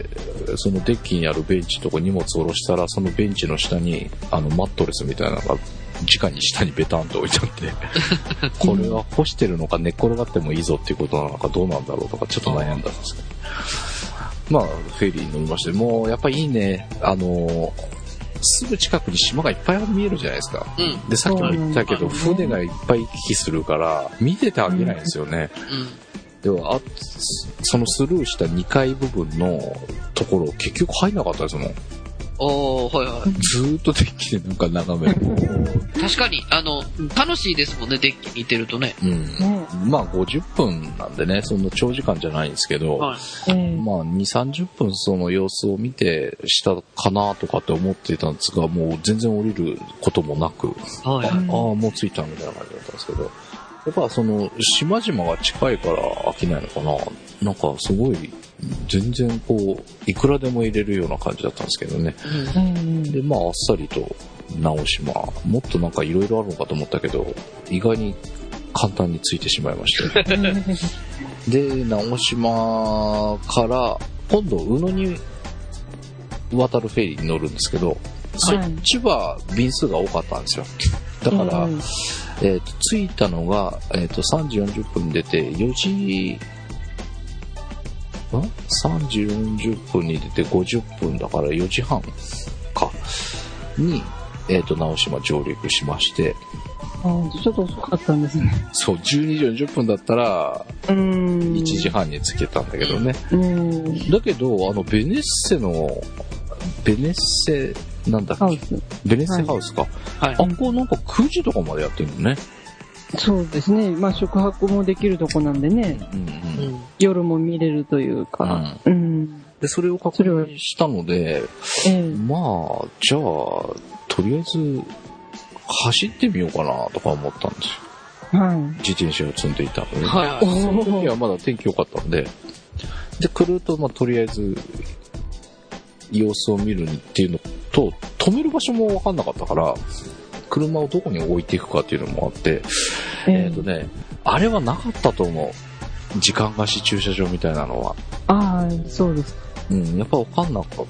そのデッキにあるベンチのとこに荷物を下ろしたら、そのベンチの下にマットレスみたいなのが直に下にベタンと置いてあってこれは干してるのか寝っ転がってもいいぞっていうことなのかどうなんだろうとかちょっと悩んだんですけど、まあフェリーに乗りまして、もうやっぱいいね。すぐ近くに島がいっぱい見えるじゃないですか。で、さっきも言ったけど、船がいっぱい行き来するから見ててあげないんですよね。ではそのスルーした2階部分のところ結局入んなかったですもん。 はいはい。 ずーっとデッキでなんか眺める。 確かに、楽しいですもんね、デッキ見てるとね。 うん。まあ50分なんでね、そんな長時間じゃないんですけど、はい、まあ2、30分その様子を見てしたかなとかって思っていたんですが、もう全然降りることもなく、はい、ああ、もう着いたみたいな感じだったんですけど、やっぱその島々が近いから飽きないのかな。なんかすごい全然こういくらでも入れるような感じだったんですけどね。でまああっさりと直島、もっとなんかいろいろあるのかと思ったけど意外に簡単についてしまいましてで直島から今度宇野に渡るフェリーに乗るんですけど、そっちは便数が多かったんですよ。だから、着いたのが、3時40分に出て、4時、3時40分に出て50分だから4時半か、に、直島上陸しまして。 ちょっと遅かったんですね。 そう、12時40分だったら、1時半に着けたんだけどね。だけど、ベネッセ、なんだっけ、ベネッセハウスか。はい、あ、こうなんか9時とかまでやってるのね。 そうですね。まあ宿泊もできるとこなんでね。夜も見れるというか。 で、それを確認したので、まあ、じゃあ、とりあえず、走ってみようかなとか思ったんですよ。はい。自転車を積んでいたので。はい。その時はまだ天気良かったんで、で、来ると、まあ、とりあえず、様子を見るっていうのと、止める場所も分かんなかったから、車をどこに置いていくかっていうのもあって、あれはなかったと思う。時間貸し駐車場みたいなのは。 ああ、そうです。 やっぱ分かんなかった。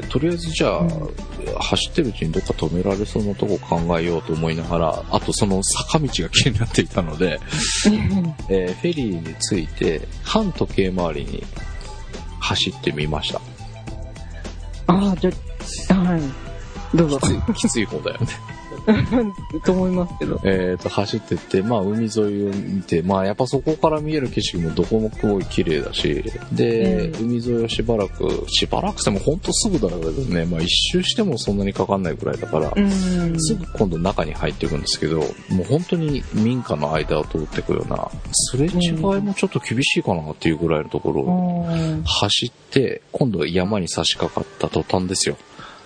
とりあえずじゃあ、走ってるうちにどっか止められそうなとこ考えようと思いながら、あとその坂道が気になっていたので、フェリーに着いて、反時計回りに走ってみました。 ああ、じゃあ、はい。どうぞ。 きつい方だよね。 と思いますけど。 走ってって、まあ海沿いを見て、まあやっぱそこから見える景色もどこもすごい綺麗だし、で、海沿いをしばらくしてもほんとすぐだけどね、まあ一周してもそんなにかかんないくらいだから、すぐ今度中に入っていくんですけど、もう本当に民家の間を通っていくような、すれ違いもちょっと厳しいかなっていうぐらいのところを走って、今度は山に差し掛かった途端ですよ。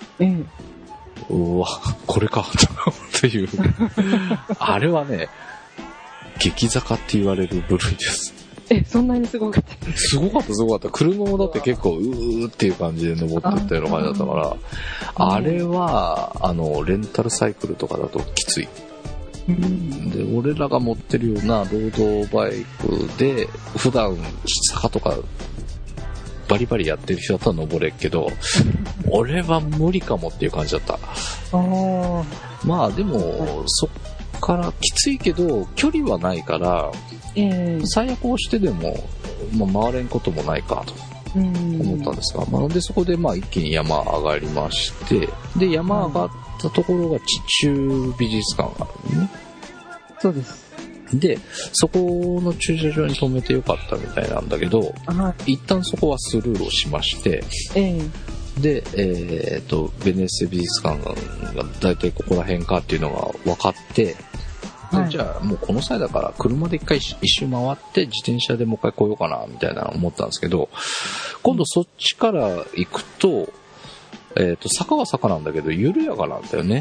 うわ、これか、という。あれはね、激坂って言われる部類です。 そんなにすごかった？ すごかった。車もだって結構、うーっていう感じで登ってったような感じだったから、あれは、レンタルサイクルとかだときつい。で、俺らが持ってるようなロードバイクで、普段坂とか、バリバリやってる人だったら登れっけど、俺は無理かもっていう感じだった。まあでも、そっからきついけど、距離はないから、最悪をしてでも、まあ、回れんこともないかと思ったんですが、まあ、でそこでまあ一気に山上がりまして、で、山上がったところが地中美術館があるね。 そうです。 で、そこの駐車場に止めてよかったみたいなんだけど、一旦そこはスルーをしまして、で、ベネッセ美術館がだいたいここら辺かっていうのが分かって、じゃあもうこの際だから車で一周回って自転車でもう一回来ようかなみたいなの思ったんですけど、今度そっちから行くと、坂は坂なんだけど緩やかなんだよね。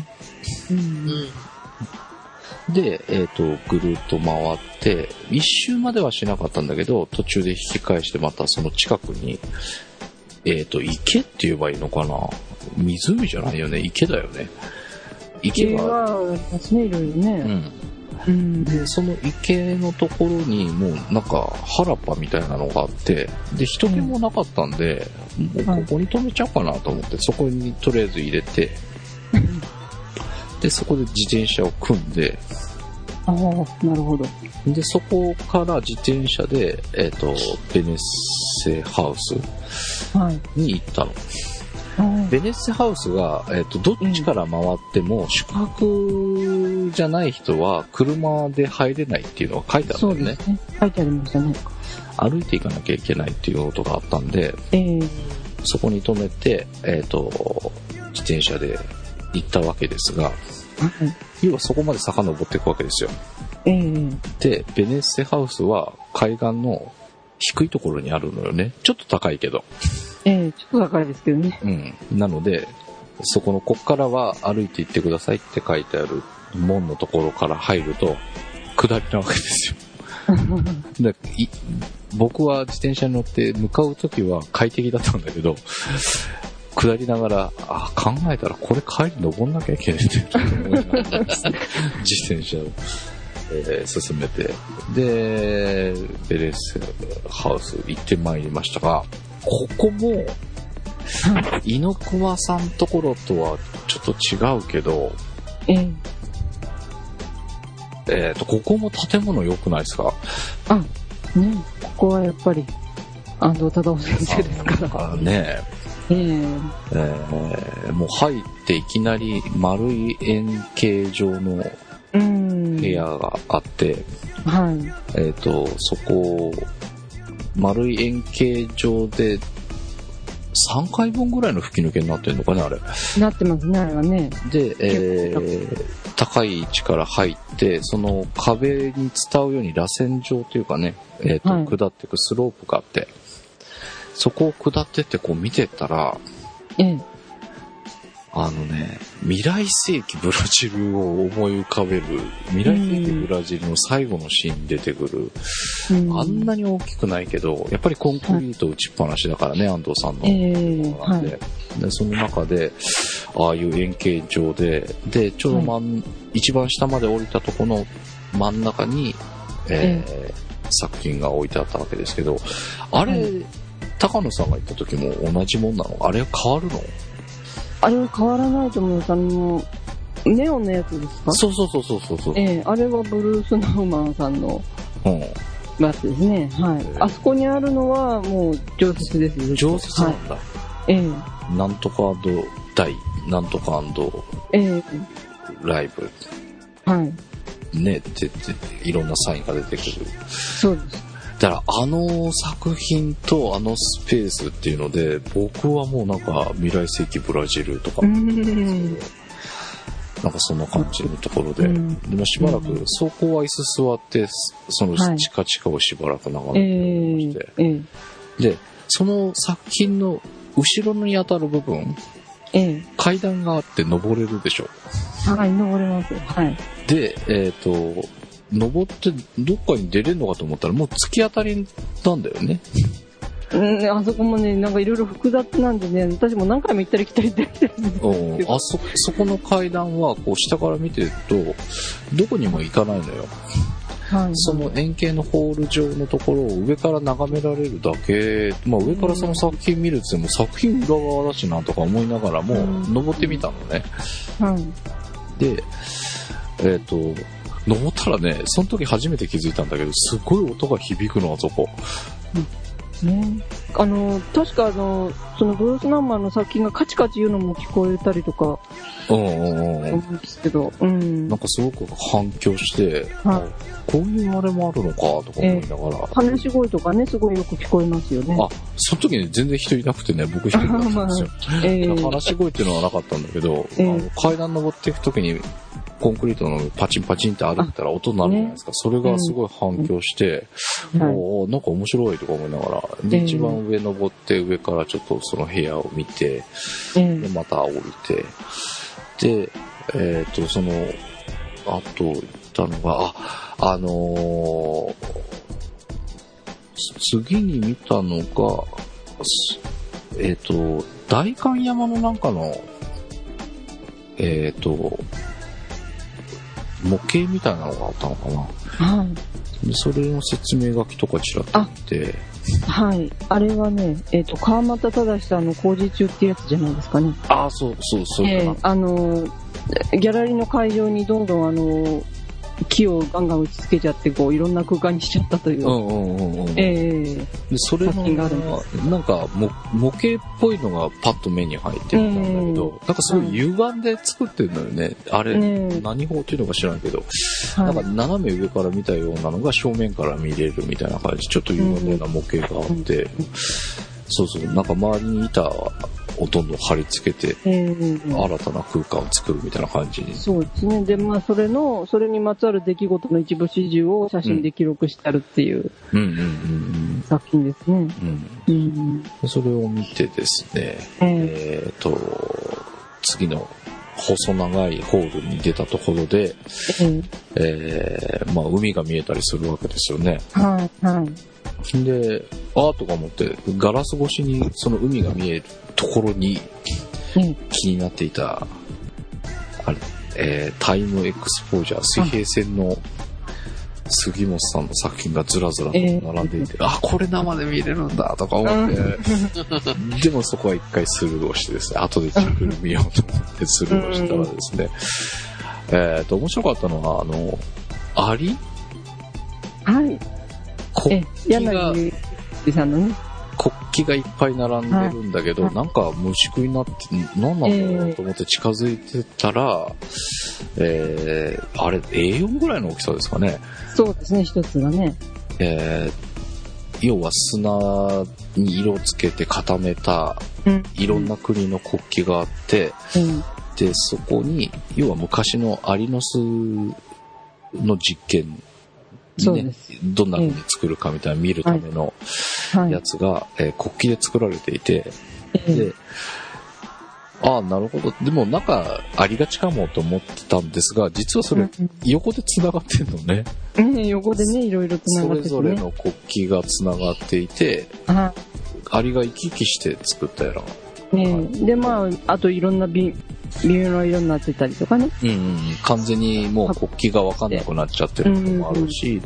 で、ぐるっと回って、一周まではしなかったんだけど、途中で引き返してまたその近くに、池って言えばいいのかな？湖じゃないよね、池だよね。池が、 いろいろね。 で、その池のところにもうなんか原っぱみたいなのがあって、で、人気もなかったんで、もうここに止めちゃおうかなと思って、そこにとりあえず入れて、で、そこで自転車を組んで、 なるほど。 で、そこから自転車で、ベネッセハウスに行ったの。ベネッセハウスが、どっちから回っても、宿泊じゃない人は車で入れないっていうのが書いてあるんだよね。 そうですね。書いてありましたね。 歩いていかなきゃいけないっていうことがあったんで、そこに止めて、 自転車で行ったわけですが、要はそこまで遡っていくわけですよ。で、ベネッセハウスは海岸の低いところにあるのよね。ちょっと高いけど。 ちょっと高いですけどね。 なので、そこの、こっからは歩いて行ってくださいって書いてある門のところから入ると、下りなわけですよ。で僕は自転車に乗って向かうときは快適だったんだけど、下りながら、考えたらこれ帰り登んなきゃいけないって思いながら自転車を、進めて、で、ベレスハウス行ってまいりましたが、ここも、猪熊さんところとはちょっと違うけど、ここも建物良くないですか？ ここはやっぱり安藤忠雄先生ですからね。もう入っていきなり丸い円形状の部屋があって、そこ丸い円形状で3回分ぐらいの吹き抜けになってるのかね、あれ。 なってますね、あれはね。 で、高い位置から入って、その壁に伝うように螺旋状というかね、下っていくスロープがあって、そこを下ってってこう見てったら、未来世紀ブラジルを思い浮かべる、未来世紀ブラジルの最後のシーンに出てくる、あんなに大きくないけど、やっぱりコンクリート打ちっぱなしだからね、安藤さんの。で、その中で、ああいう円形状で、ちょうど一番下まで降りたところの真ん中に、作品が置いてあったわけですけど、あれ、高野さんが行った時も同じもんなの？あれは変わるの？ あれは変わらないと思います。ネオンのやつですか？ そう。 あれはブルース・ナウマンさんのやつですね。あそこにあるのはもう常設ですよ。 常設なんだ。なんとか大、なんとかライブ。ね、いろんなサインが出てくる。 そうです。 だからあの作品とあのスペースっていうので、僕はもうなんか未来世紀ブラジルとかなんかそんな感じのところで、でもしばらくそこは椅子座ってそのチカチカをしばらく眺めてまして、でその作品の後ろに当たる部分、階段があって登れるでしょ。 登れます。 で登ってどっかに出れるのかと思ったらもう突き当たりなんだよね。 あそこもね、なんかいろいろ複雑なんでね、私も何回も行ったり来たりできてるんですけど、 そこの階段はこう下から見てるとどこにも行かないのよ。その円形のホール状のところを上から眺められるだけ、上からその作品見るっても作品裏側だしなとか思いながらも登ってみたのね。で、登ったらね、その時初めて気づいたんだけど、すごい音が響くの、あそこ。 確かそのブルース・ナウマンの作品がカチカチ言うのも聞こえたりとか、思うんですけど、 なんかすごく反響して、こういうあれもあるのかとか思いながら。 話し声とかね、すごいよく聞こえますよね。 その時に全然人いなくてね、僕一人だったんですよ。話し声っていうのはなかったんだけど、階段登っていく時に、コンクリートのパチンパチンって歩いたら音になるじゃないですか。それがすごい反響して、なんか面白いとか思いながら、で、一番上登って上からちょっとその部屋を見て、で、また降りて、で、その、あと言ったのが、次に見たのが、代官山のなんかの、模型みたいなのがあったのかな。でそれの説明書きとかちらっと見て。 あれはね、川俣忠さんの工事中っていうやつじゃないですかね。 そうかな。 ギャラリーの会場にどんどん木をガンガン打ち付けちゃってこういろんな空間にしちゃったという。 でそれのなんか模型っぽいのがパッと目に入ってたんだけど、なんかすごい歪んで作ってるのよね。あれ、何法っていうのか知らんけど、なんか斜め上から見たようなのが正面から見れるみたいな感じ、ちょっと歪んだような模型があって、なんか周りに板をどんどん貼り付けて、新たな空間を作るみたいな感じに。 そうですね。で、まあ、それにまつわる出来事の一部始終を写真で記録してあるっていう作品ですね。 それを見てですね、次の細長いホールに出たところで、まあ、海が見えたりするわけですよね。で、とか思って、ガラス越しにその海が見えるところに気になっていた、タイムエクスポージャー、水平線の杉本さんの作品がずらずらと並んでいて、これ生で見れるんだとか思って、でもそこは一回スルーをしてですね、後でじっくり見ようと思ってスルーをしたらですね、面白かったのは、アリ？ はい。 国旗が、 柳さんのね。 国旗がいっぱい並んでるんだけど、なんか虫食いになって、何なんだろうと思って近づいてたら、あれ A4 ぐらいの大きさですかね。 そうですね、一つがね。 要は砂に色をつけて固めた、いろんな国の国旗があって、で、そこに、要は昔のアリの巣の実験、ね、どんな風に作るかみたいな見るためのやつが、国旗で作られていて、で、なるほど。でもなんかありがちかもと思ってたんですが、実はそれ横で繋がってんのね。 横でね、いろいろ繋がってて、ね。 それぞれの国旗が繋がっていて、アリが生き生きして作ったやら。 で、まあ、あといろんな微妙な色になってたりとかね。 完全にもう国旗が分かんなくなっちゃってるのもあるし、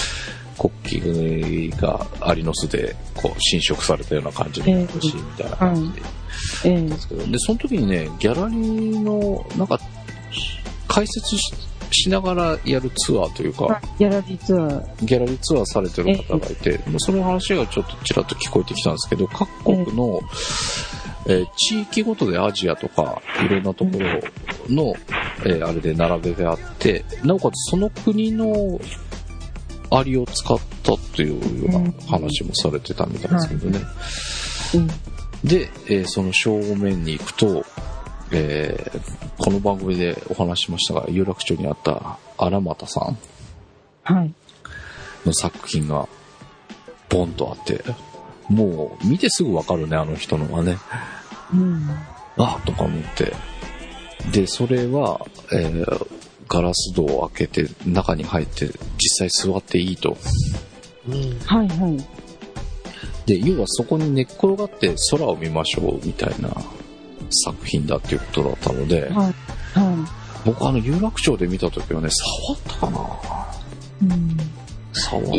国旗がアリの巣でこう侵食されたような感じになるし、みたいな感じで。ですけど、で、その時にね、ギャラリーの、なんか、解説しながらやるツアーというか、 ギャラリーツアーされてる方がいて、その話がちょっとちらっと聞こえてきたんですけど、各国の、地域ごとでアジアとかいろんなところの、あれで並べてあって、なおかつその国のアリを使ったっていうような話もされてたみたいですけどね。で、その正面に行くと、この番組でお話しましたが、有楽町にあった荒俣さんの作品がボンとあって、もう見てすぐわかるね、あの人のはね。とか思って。で、それは、ガラス戸を開けて中に入って実際座っていいと。で、要はそこに寝っ転がって空を見ましょうみたいな作品だっていうことだったので、僕有楽町で見た時はね、触ったかな、触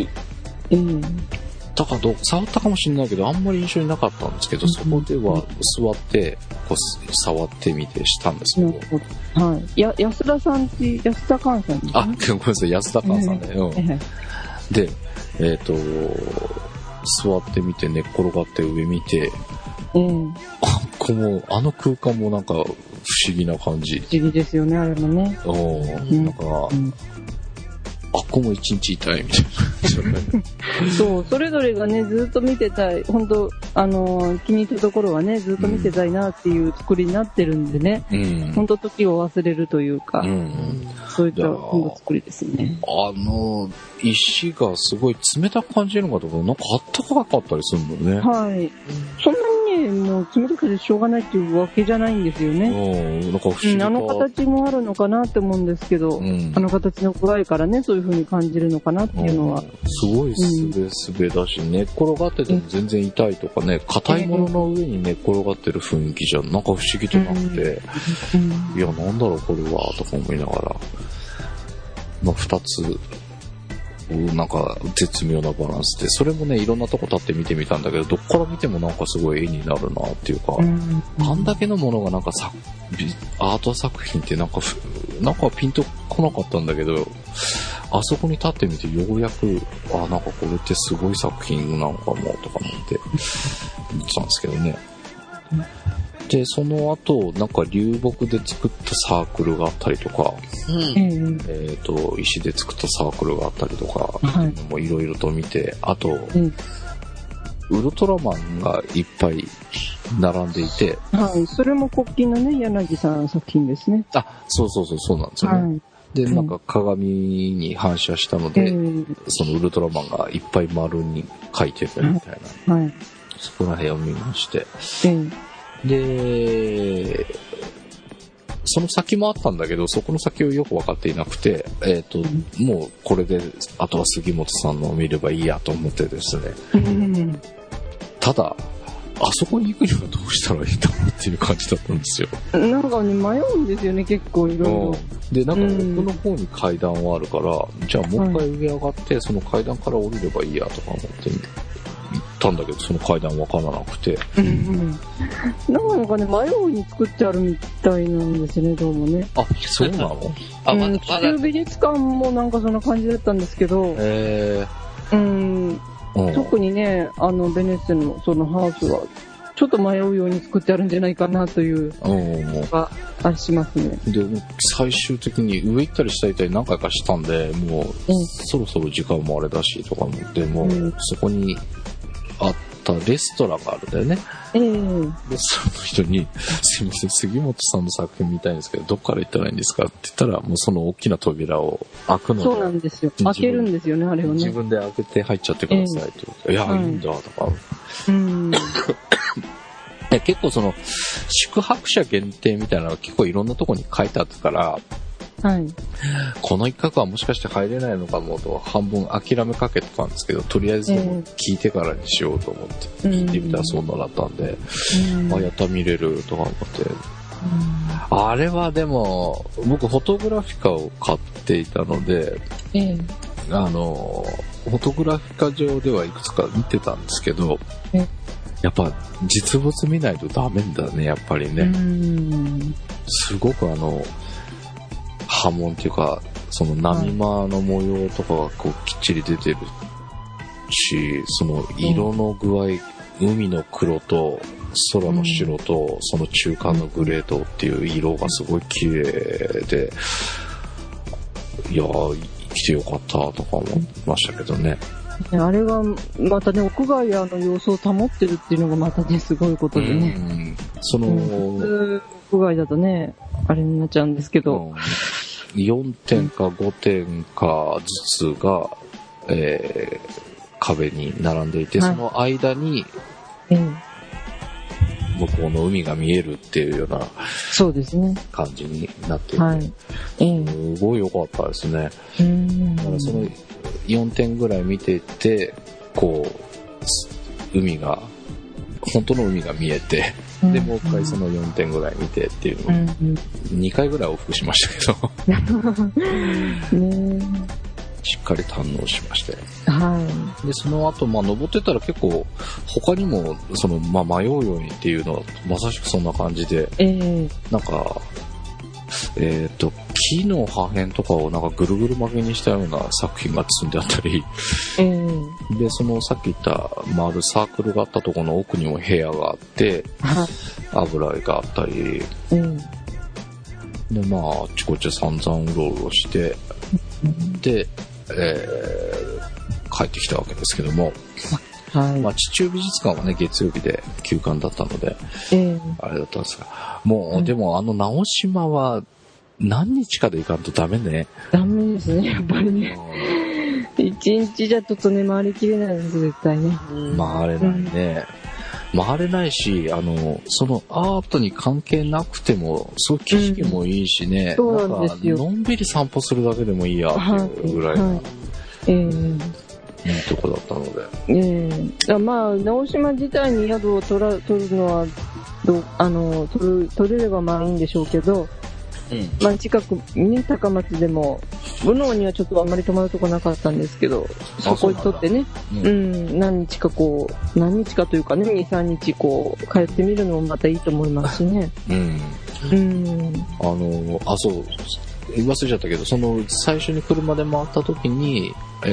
ったかもしれないけど、あんまり印象になかったんですけど、そこでは座ってこう触ってみてしたんですけど、 安田さんって安田寛さんですね。 ごめんなさい、安田寛さんね。で、座ってみて寝っ転がって上見て、あの空間もなんか不思議な感じ。 不思議ですよね、あれもね。 なんか、ここも一日いたいみたいな。 そう、それぞれがね、ずっと見てたい。本当気に入ったところはね、ずっと見てたいなっていう作りになってるんでね。本当時を忘れるというか、そういった作りですね。 石がすごい冷たく感じるのかとか、なんかあったかかったりするのね。そんなにね、もう冷たくてしょうがないっていうわけじゃないんですよね。 なんか不思議な。 形もあるのかなって思うんですけど、形の具合からね、そういう風に感じるのかなっていうのは。 すごいすべすべだし、寝っ転がってても全然痛いとかね、硬いものの上に寝っ転がってる雰囲気じゃなんか不思議となって、いや、なんだろうこれは、とか思いながら、二つ、なんか絶妙なバランスで、それもね、いろんなとこ立って見てみたんだけど、どっから見てもなんかすごい絵になるなっていうか、あんだけのものがなんかアート作品ってなんかピンとこなかったんだけど、あそこに立ってみてようやく、なんかこれってすごい作品なのかもとか思って見てたんですけどね。で、その後、なんか流木で作ったサークルがあったりとか、石で作ったサークルがあったりとか、もいろいろと見て、あと、ウルトラマンがいっぱい並んでいて。 はい。それも国旗のね、柳さんの作品ですね。 あ、そうなんですよね。はい、で、なんか鏡に反射したので、そのウルトラマンがいっぱい丸に描いてるみたいな。はい。そこら辺を見まして。で、その先もあったんだけど、そこの先をよく分かっていなくて、もうこれで、あとは杉本さんのを見ればいいやと思ってですね。ただ、あそこに行くにはどうしたらいいんだろうっていう感じだったんですよ。 なんかね、迷うんですよね、結構いろいろ。 で、なんか奥の方に階段はあるから、じゃあもう一回上上がって、その階段から降りればいいやとか思って行ったんだけど、その階段わからなくて。 なんかね、迷うに作ってあるみたいなんですね、どうもね。 あ、そうなの？ 地球美術館もなんかそんな感じだったんですけど、特にね、ベネッセのそのハウスは、ちょっと迷うように作ってあるんじゃないかなというのがありしますね。 で、最終的に上行ったり下行ったり何回かしたんで、もう、そろそろ時間もあれだしとか思って、もう、そこにあったレストランがあるんだよね。で、その人に、すいません、杉本さんの作品見たいんですけど、どっから行ったらいいんですかって言ったら、もうその大きな扉を開くので。 そうなんですよ。開けるんですよね、あれはね。 自分で開けて入っちゃってくださいと。いや、いいんだ、とか。結構その、宿泊者限定みたいなのが結構いろんなところに書いてあったから、はい、この一角はもしかして入れないのかもと半分諦めかけてたんですけど、とりあえず聞いてからにしようと思って聞いてみたらそんなだったんで、あ、やった見れるとか思って、あれはでも僕フォトグラフィカを買っていたので、フォトグラフィカ上ではいくつか見てたんですけど、やっぱ実物見ないとダメだね、やっぱりね。すごく波紋っていうか、その波間の模様とかがこうきっちり出てるし、その色の具合、海の黒と空の白とその中間のグレートっていう色がすごい綺麗で、いやー、来てよかったとか思いましたけどね。 あれがまたね、屋外様子を保ってるっていうのがまたね、すごいことでね。 その、 屋外だとね、あれになっちゃうんですけど。 4点か5点かずつが、壁に並んでいて、その間に、向こうの海が見えるっていうようなそうですね感じになっていて、すごい良かったですね。だからその4点ぐらい見ていって、こう海が本当の海が見えて、でもう一回その4点ぐらい見てっていうのを2回ぐらい往復しましたけどしっかり堪能しまして、でその後登ってたら結構他にもその迷うようにっていうのはまさしくそんな感じで、なんか木の破片とかをなんかぐるぐる巻きにしたような作品が積んであったり、でそのさっき言った丸サークルがあったところの奥にも部屋があって、油絵があったり、であちこち散々うろうろしてで、帰ってきたわけですけども、地中美術館はね月曜日で休館だったので、あれだったんですが、もう、でも直島は何日かで行かんとダメね。 ダメですね、やっぱりね。一日じゃちょっとね、回りきれないです、絶対ね。 回れないね。回れないし、そのアートに関係なくても、そういう景色もいいしね、 そうなんですよ。 のんびり散歩するだけでもいいやっていうぐらいな、いいとこだったので。 直島自体に宿を取るのは取れればいいんでしょうけど、近くに高松でもブノーにはちょっとあんまり泊まるとこなかったんですけど、そこにとってね、何日かというかね、2、3日帰ってみるのもまたいいと思いますしね。 そう言わせちゃったけど、その最初に車で回った時に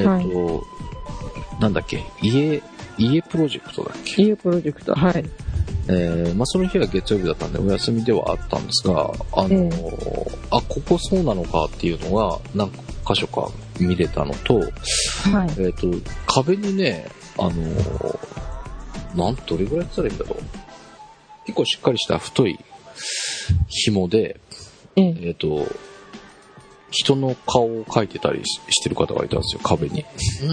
なんだっけ、家プロジェクトだっけ。 家プロジェクト、はい。 その日は月曜日だったんでお休みではあったんですが、ここそうなのかっていうのが何箇所か見れたのと、壁にね、どれぐらいやったらいいんだろう。 結構しっかりした太い紐で、人の顔を描いてたりしてる方がいたんですよ、壁に。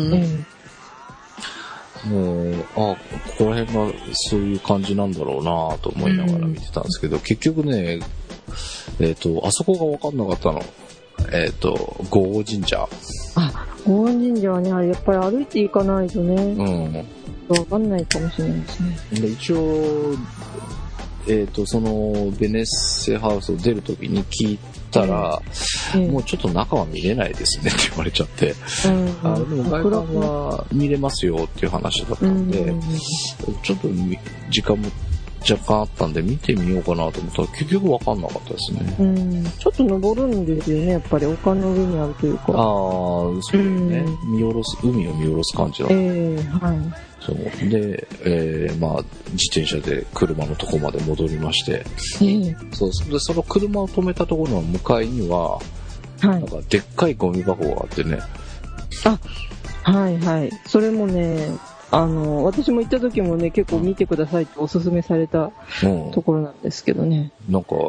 ここら辺がそういう感じなんだろうなと思いながら見てたんですけど、結局ね、あそこが分かんなかったの。五王神社。 五王神社はね、あれやっぱり歩いて行かないとね、分かんないかもしれないですね。 で一応、そのベネッセハウスを出るときに聞いたら、もうちょっと中は見れないですねって言われちゃって、でも外観は見れますよっていう話だったんで、ちょっと時間も若干あったんで見てみようかなと思ったら結局分かんなかったですね。 ちょっと登るんですよね、やっぱり丘の上にあるというか。 そうね、海を見下ろす感じだった。そうで、自転車で車のとこまで戻りまして、でその車を止めたところの向かいには、なんかでっかいゴミ箱があってね。 それもね、私も行った時もね、結構見てくださいっておすすめされたところなんですけどね。なんか、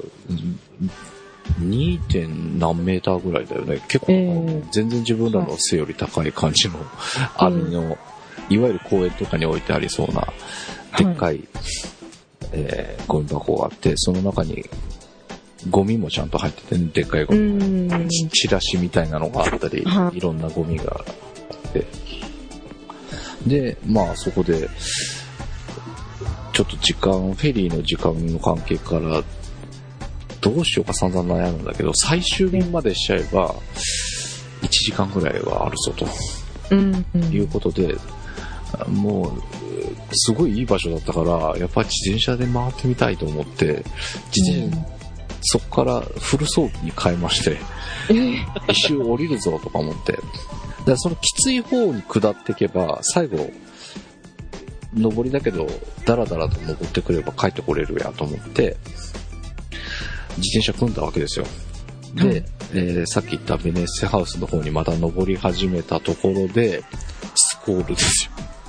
2. 何メーターぐらいだよね。結構、全然自分らの背より高い感じの網の、いわゆる公園とかに置いてありそうなでっかい、ゴミ箱があって、その中にゴミもちゃんと入ってて、ね、でっかいゴミ、チラシみたいなのがあったり、いろんなゴミがあって、でそこでちょっとフェリーの時間の関係からどうしようか散々悩むんだけど、最終便までしちゃえば1時間ぐらいはあるぞと、いうことで、もうすごいいい場所だったから、やっぱり自転車で回ってみたいと思って、そこからフル装備に変えまして、一周降りるぞとか思って、でそのきつい方に下っていけば、最後上りだけどダラダラと登ってくれば帰ってこれるやと思って自転車組んだわけですよ。で、さっき言ったベネッセハウスの方にまた登り始めたところでスコールですよ。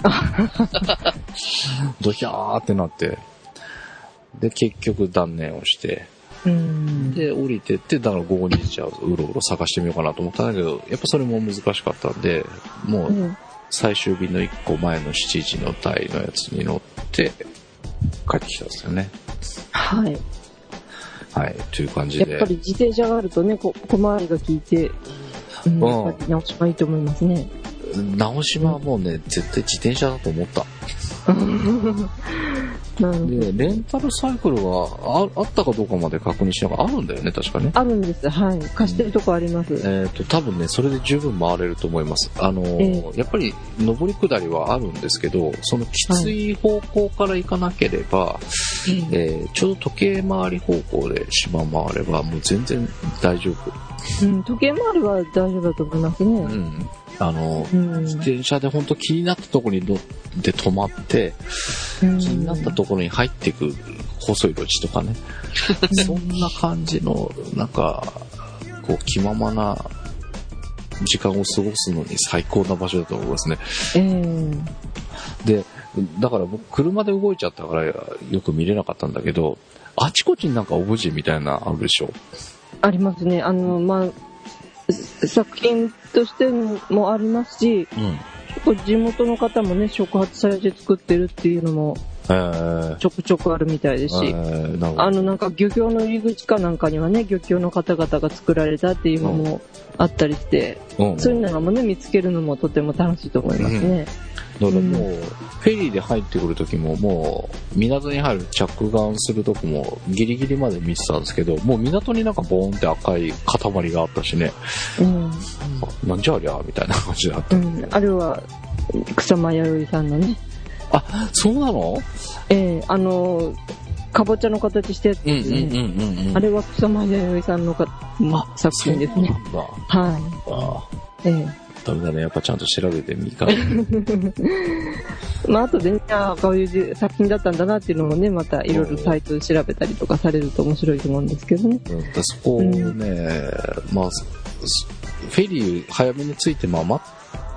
ドヒャーってなって、で結局断念をして、で降りてって、だから午後2時はうろうろ探してみようかなと思ったんだけど、やっぱそれも難しかったんで、もう最終便の1個前の7時の台のやつに乗って帰ってきたんですよね。という感じで、 やっぱり自転車があるとね、小回りが効いて、やっぱり直しがいいと思いますね。 直島はもうね、絶対自転車だと思った。で、レンタルサイクルがあったかどうかまで確認しながら、あるんだよね、確かね。 あるんです。貸してるとこあります。 多分ね、それで十分回れると思います。やっぱり上り下りはあるんですけど、そのきつい方向から行かなければ、ちょうど時計回り方向で島回ればもう全然大丈夫。 時計回りは大丈夫だと思いますね。 自転車で本当気になったところに乗って止まって、気になったところに入っていく細い路地とかね、そんな感じのなんかこう気ままな時間を過ごすのに最高な場所だと思いますね。で、だから僕車で動いちゃったからよく見れなかったんだけど、あちこちになんかオブジェみたいなあるでしょ。 ありますね。作品としてもありますし、地元の方もね、触発されて作ってるっていうのもちょくちょくあるみたいですし、なんか漁協の入り口かなんかにはね、漁協の方々が作られたっていうのもあったりして、そういうのもね、見つけるのもとても楽しいと思いますね。 だからもう、フェリーで入ってくるときも、もう、港に入る着岸するとこも、ギリギリまで見てたんですけど、もう港になんかボーンって赤い塊があったしね。なんじゃありゃみたいな感じだった。 あれは、草間彌生さんのね。 そうなの？ かぼちゃの形してやつですね。あれは草間彌生さんの作品ですね。 ダメだね、やっぱちゃんと調べてみかあとでね、こういう作品だったんだなっていうのもね、またいろいろサイトで調べたりとかされると面白いと思うんですけどね。 そこをね、フェリー早めに着いて待っ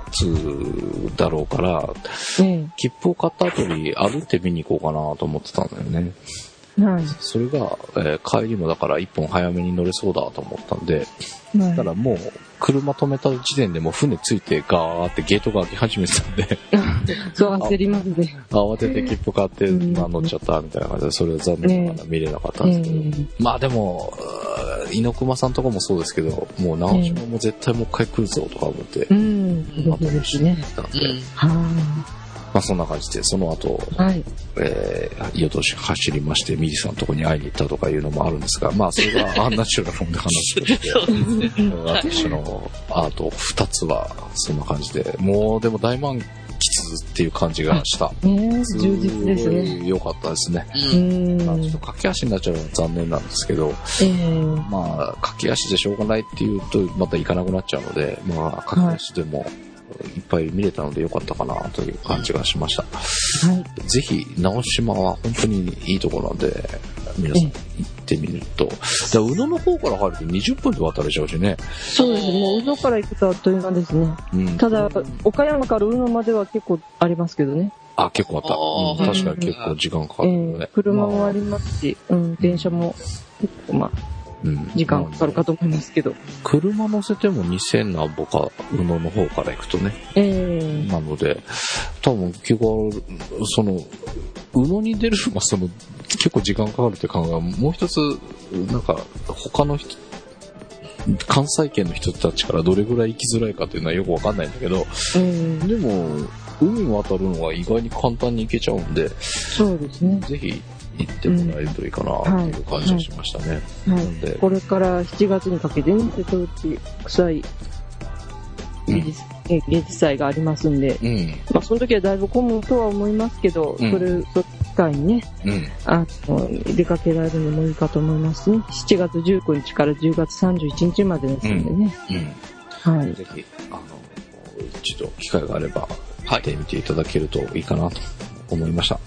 つだろうから、切符を買った後に歩いて見に行こうかなと思ってたんだよね。 はい。 それが、帰りもだから一本早めに乗れそうだと思ったんで、だからもう車止めた時点でもう船着いてガーってゲートが開き始めてたんでそう焦りますね。 慌てて切符買って、乗っちゃったみたいな感じで、それは残念ながら見れなかったんですけど、まあでも猪熊さんとかもそうですけど、もう直島も絶対もう一回来るぞとか思って、 そうですね。 まあそんな感じで、その後、夜通し走りまして、ミリさんのとこに会いに行ったとかいうのもあるんですが、まあそれがアンナチュラルで話してて、私のアート2つはそんな感じで、もうでも大満喫っていう感じがした。 充実ですね。 良かったですね。まあちょっと駆け足になっちゃうのは残念なんですけど、まあ駆け足でしょうがないっていうとまた行かなくなっちゃうので、まあ駆け足でも、いっぱい見れたので良かったかなという感じがしました。ぜひ、直島は本当にいいところなんで、皆さん行ってみると。宇野の方から入ると20分で渡れちゃうしね。 そうですね。もう宇野から行くとあっという間ですね。ただ、岡山から宇野までは結構ありますけどね。 あ、結構あった。確かに結構時間かかるので。 車もありますし、電車も結構時間かかるかと思いますけど。 車乗せても2000何歩か、宇野の方から行くとね。なので、多分結構、宇野に出るのが結構時間かかるって考えが、もう一つ、なんか、他の人、関西圏の人たちからどれぐらい行きづらいかっていうのはよくわかんないんだけど、でも、海渡るのが意外に簡単に行けちゃうんで、 そうですね。 ぜひ、行ってもらえるといいかなという感じがしましたね。 なんでこれから7月にかけてね、瀬戸内国際芸術祭がありますんで、まあその時はだいぶ混むとは思いますけど、その機会にね、出かけられるのもいいかと思いますね。7月19日から10月31日までですのでね。 ぜひ、一度機会があれば、行ってみていただけるといいかなと思いました。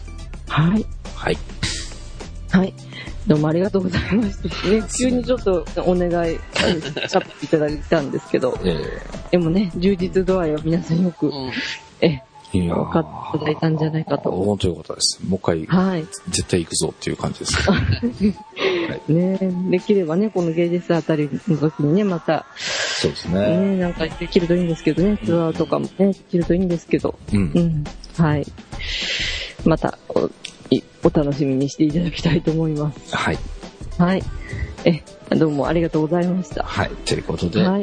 どうもありがとうございました。急にちょっとお願いさせていただいたんですけど、でもね、充実度合いは皆さんよく、分かっていただいたんじゃないかと。 本当よかったです。もう一回、絶対行くぞっていう感じです。 できればね、この芸術あたりの時にね、また、 そうですね。 なんかできるといいんですけどね、ツアーとかもね、できるといいんですけど、またお楽しみにしていただきたいと思います。どうもありがとうございました。 ということで、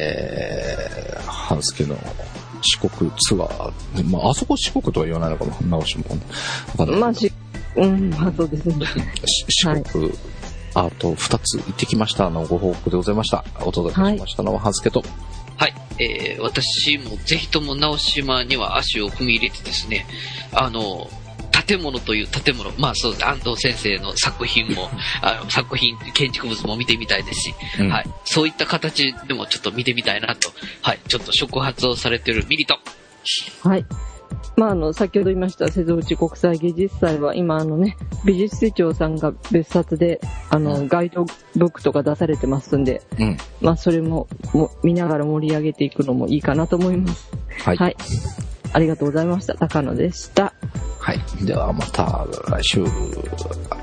半助の四国ツアー、あそこ四国とは言わないのかな、直島も。 そうですね。 四国、あと2つ行ってきましたのご報告でございました。お届けしましたのは半助と。 私もぜひとも直島には足を踏み入れてですね、建物という建物、そうです。安藤先生の作品も、建築物も見てみたいですし、そういった形でもちょっと見てみたいなと、ちょっと触発をされているミリと。 先ほど言いました瀬戸内国際芸術祭は今美術手帳さんが別冊でガイドブックとか出されてますんで、それも見ながら盛り上げていくのもいいかなと思います。ありがとうございました。高野でした。 ではまた来週。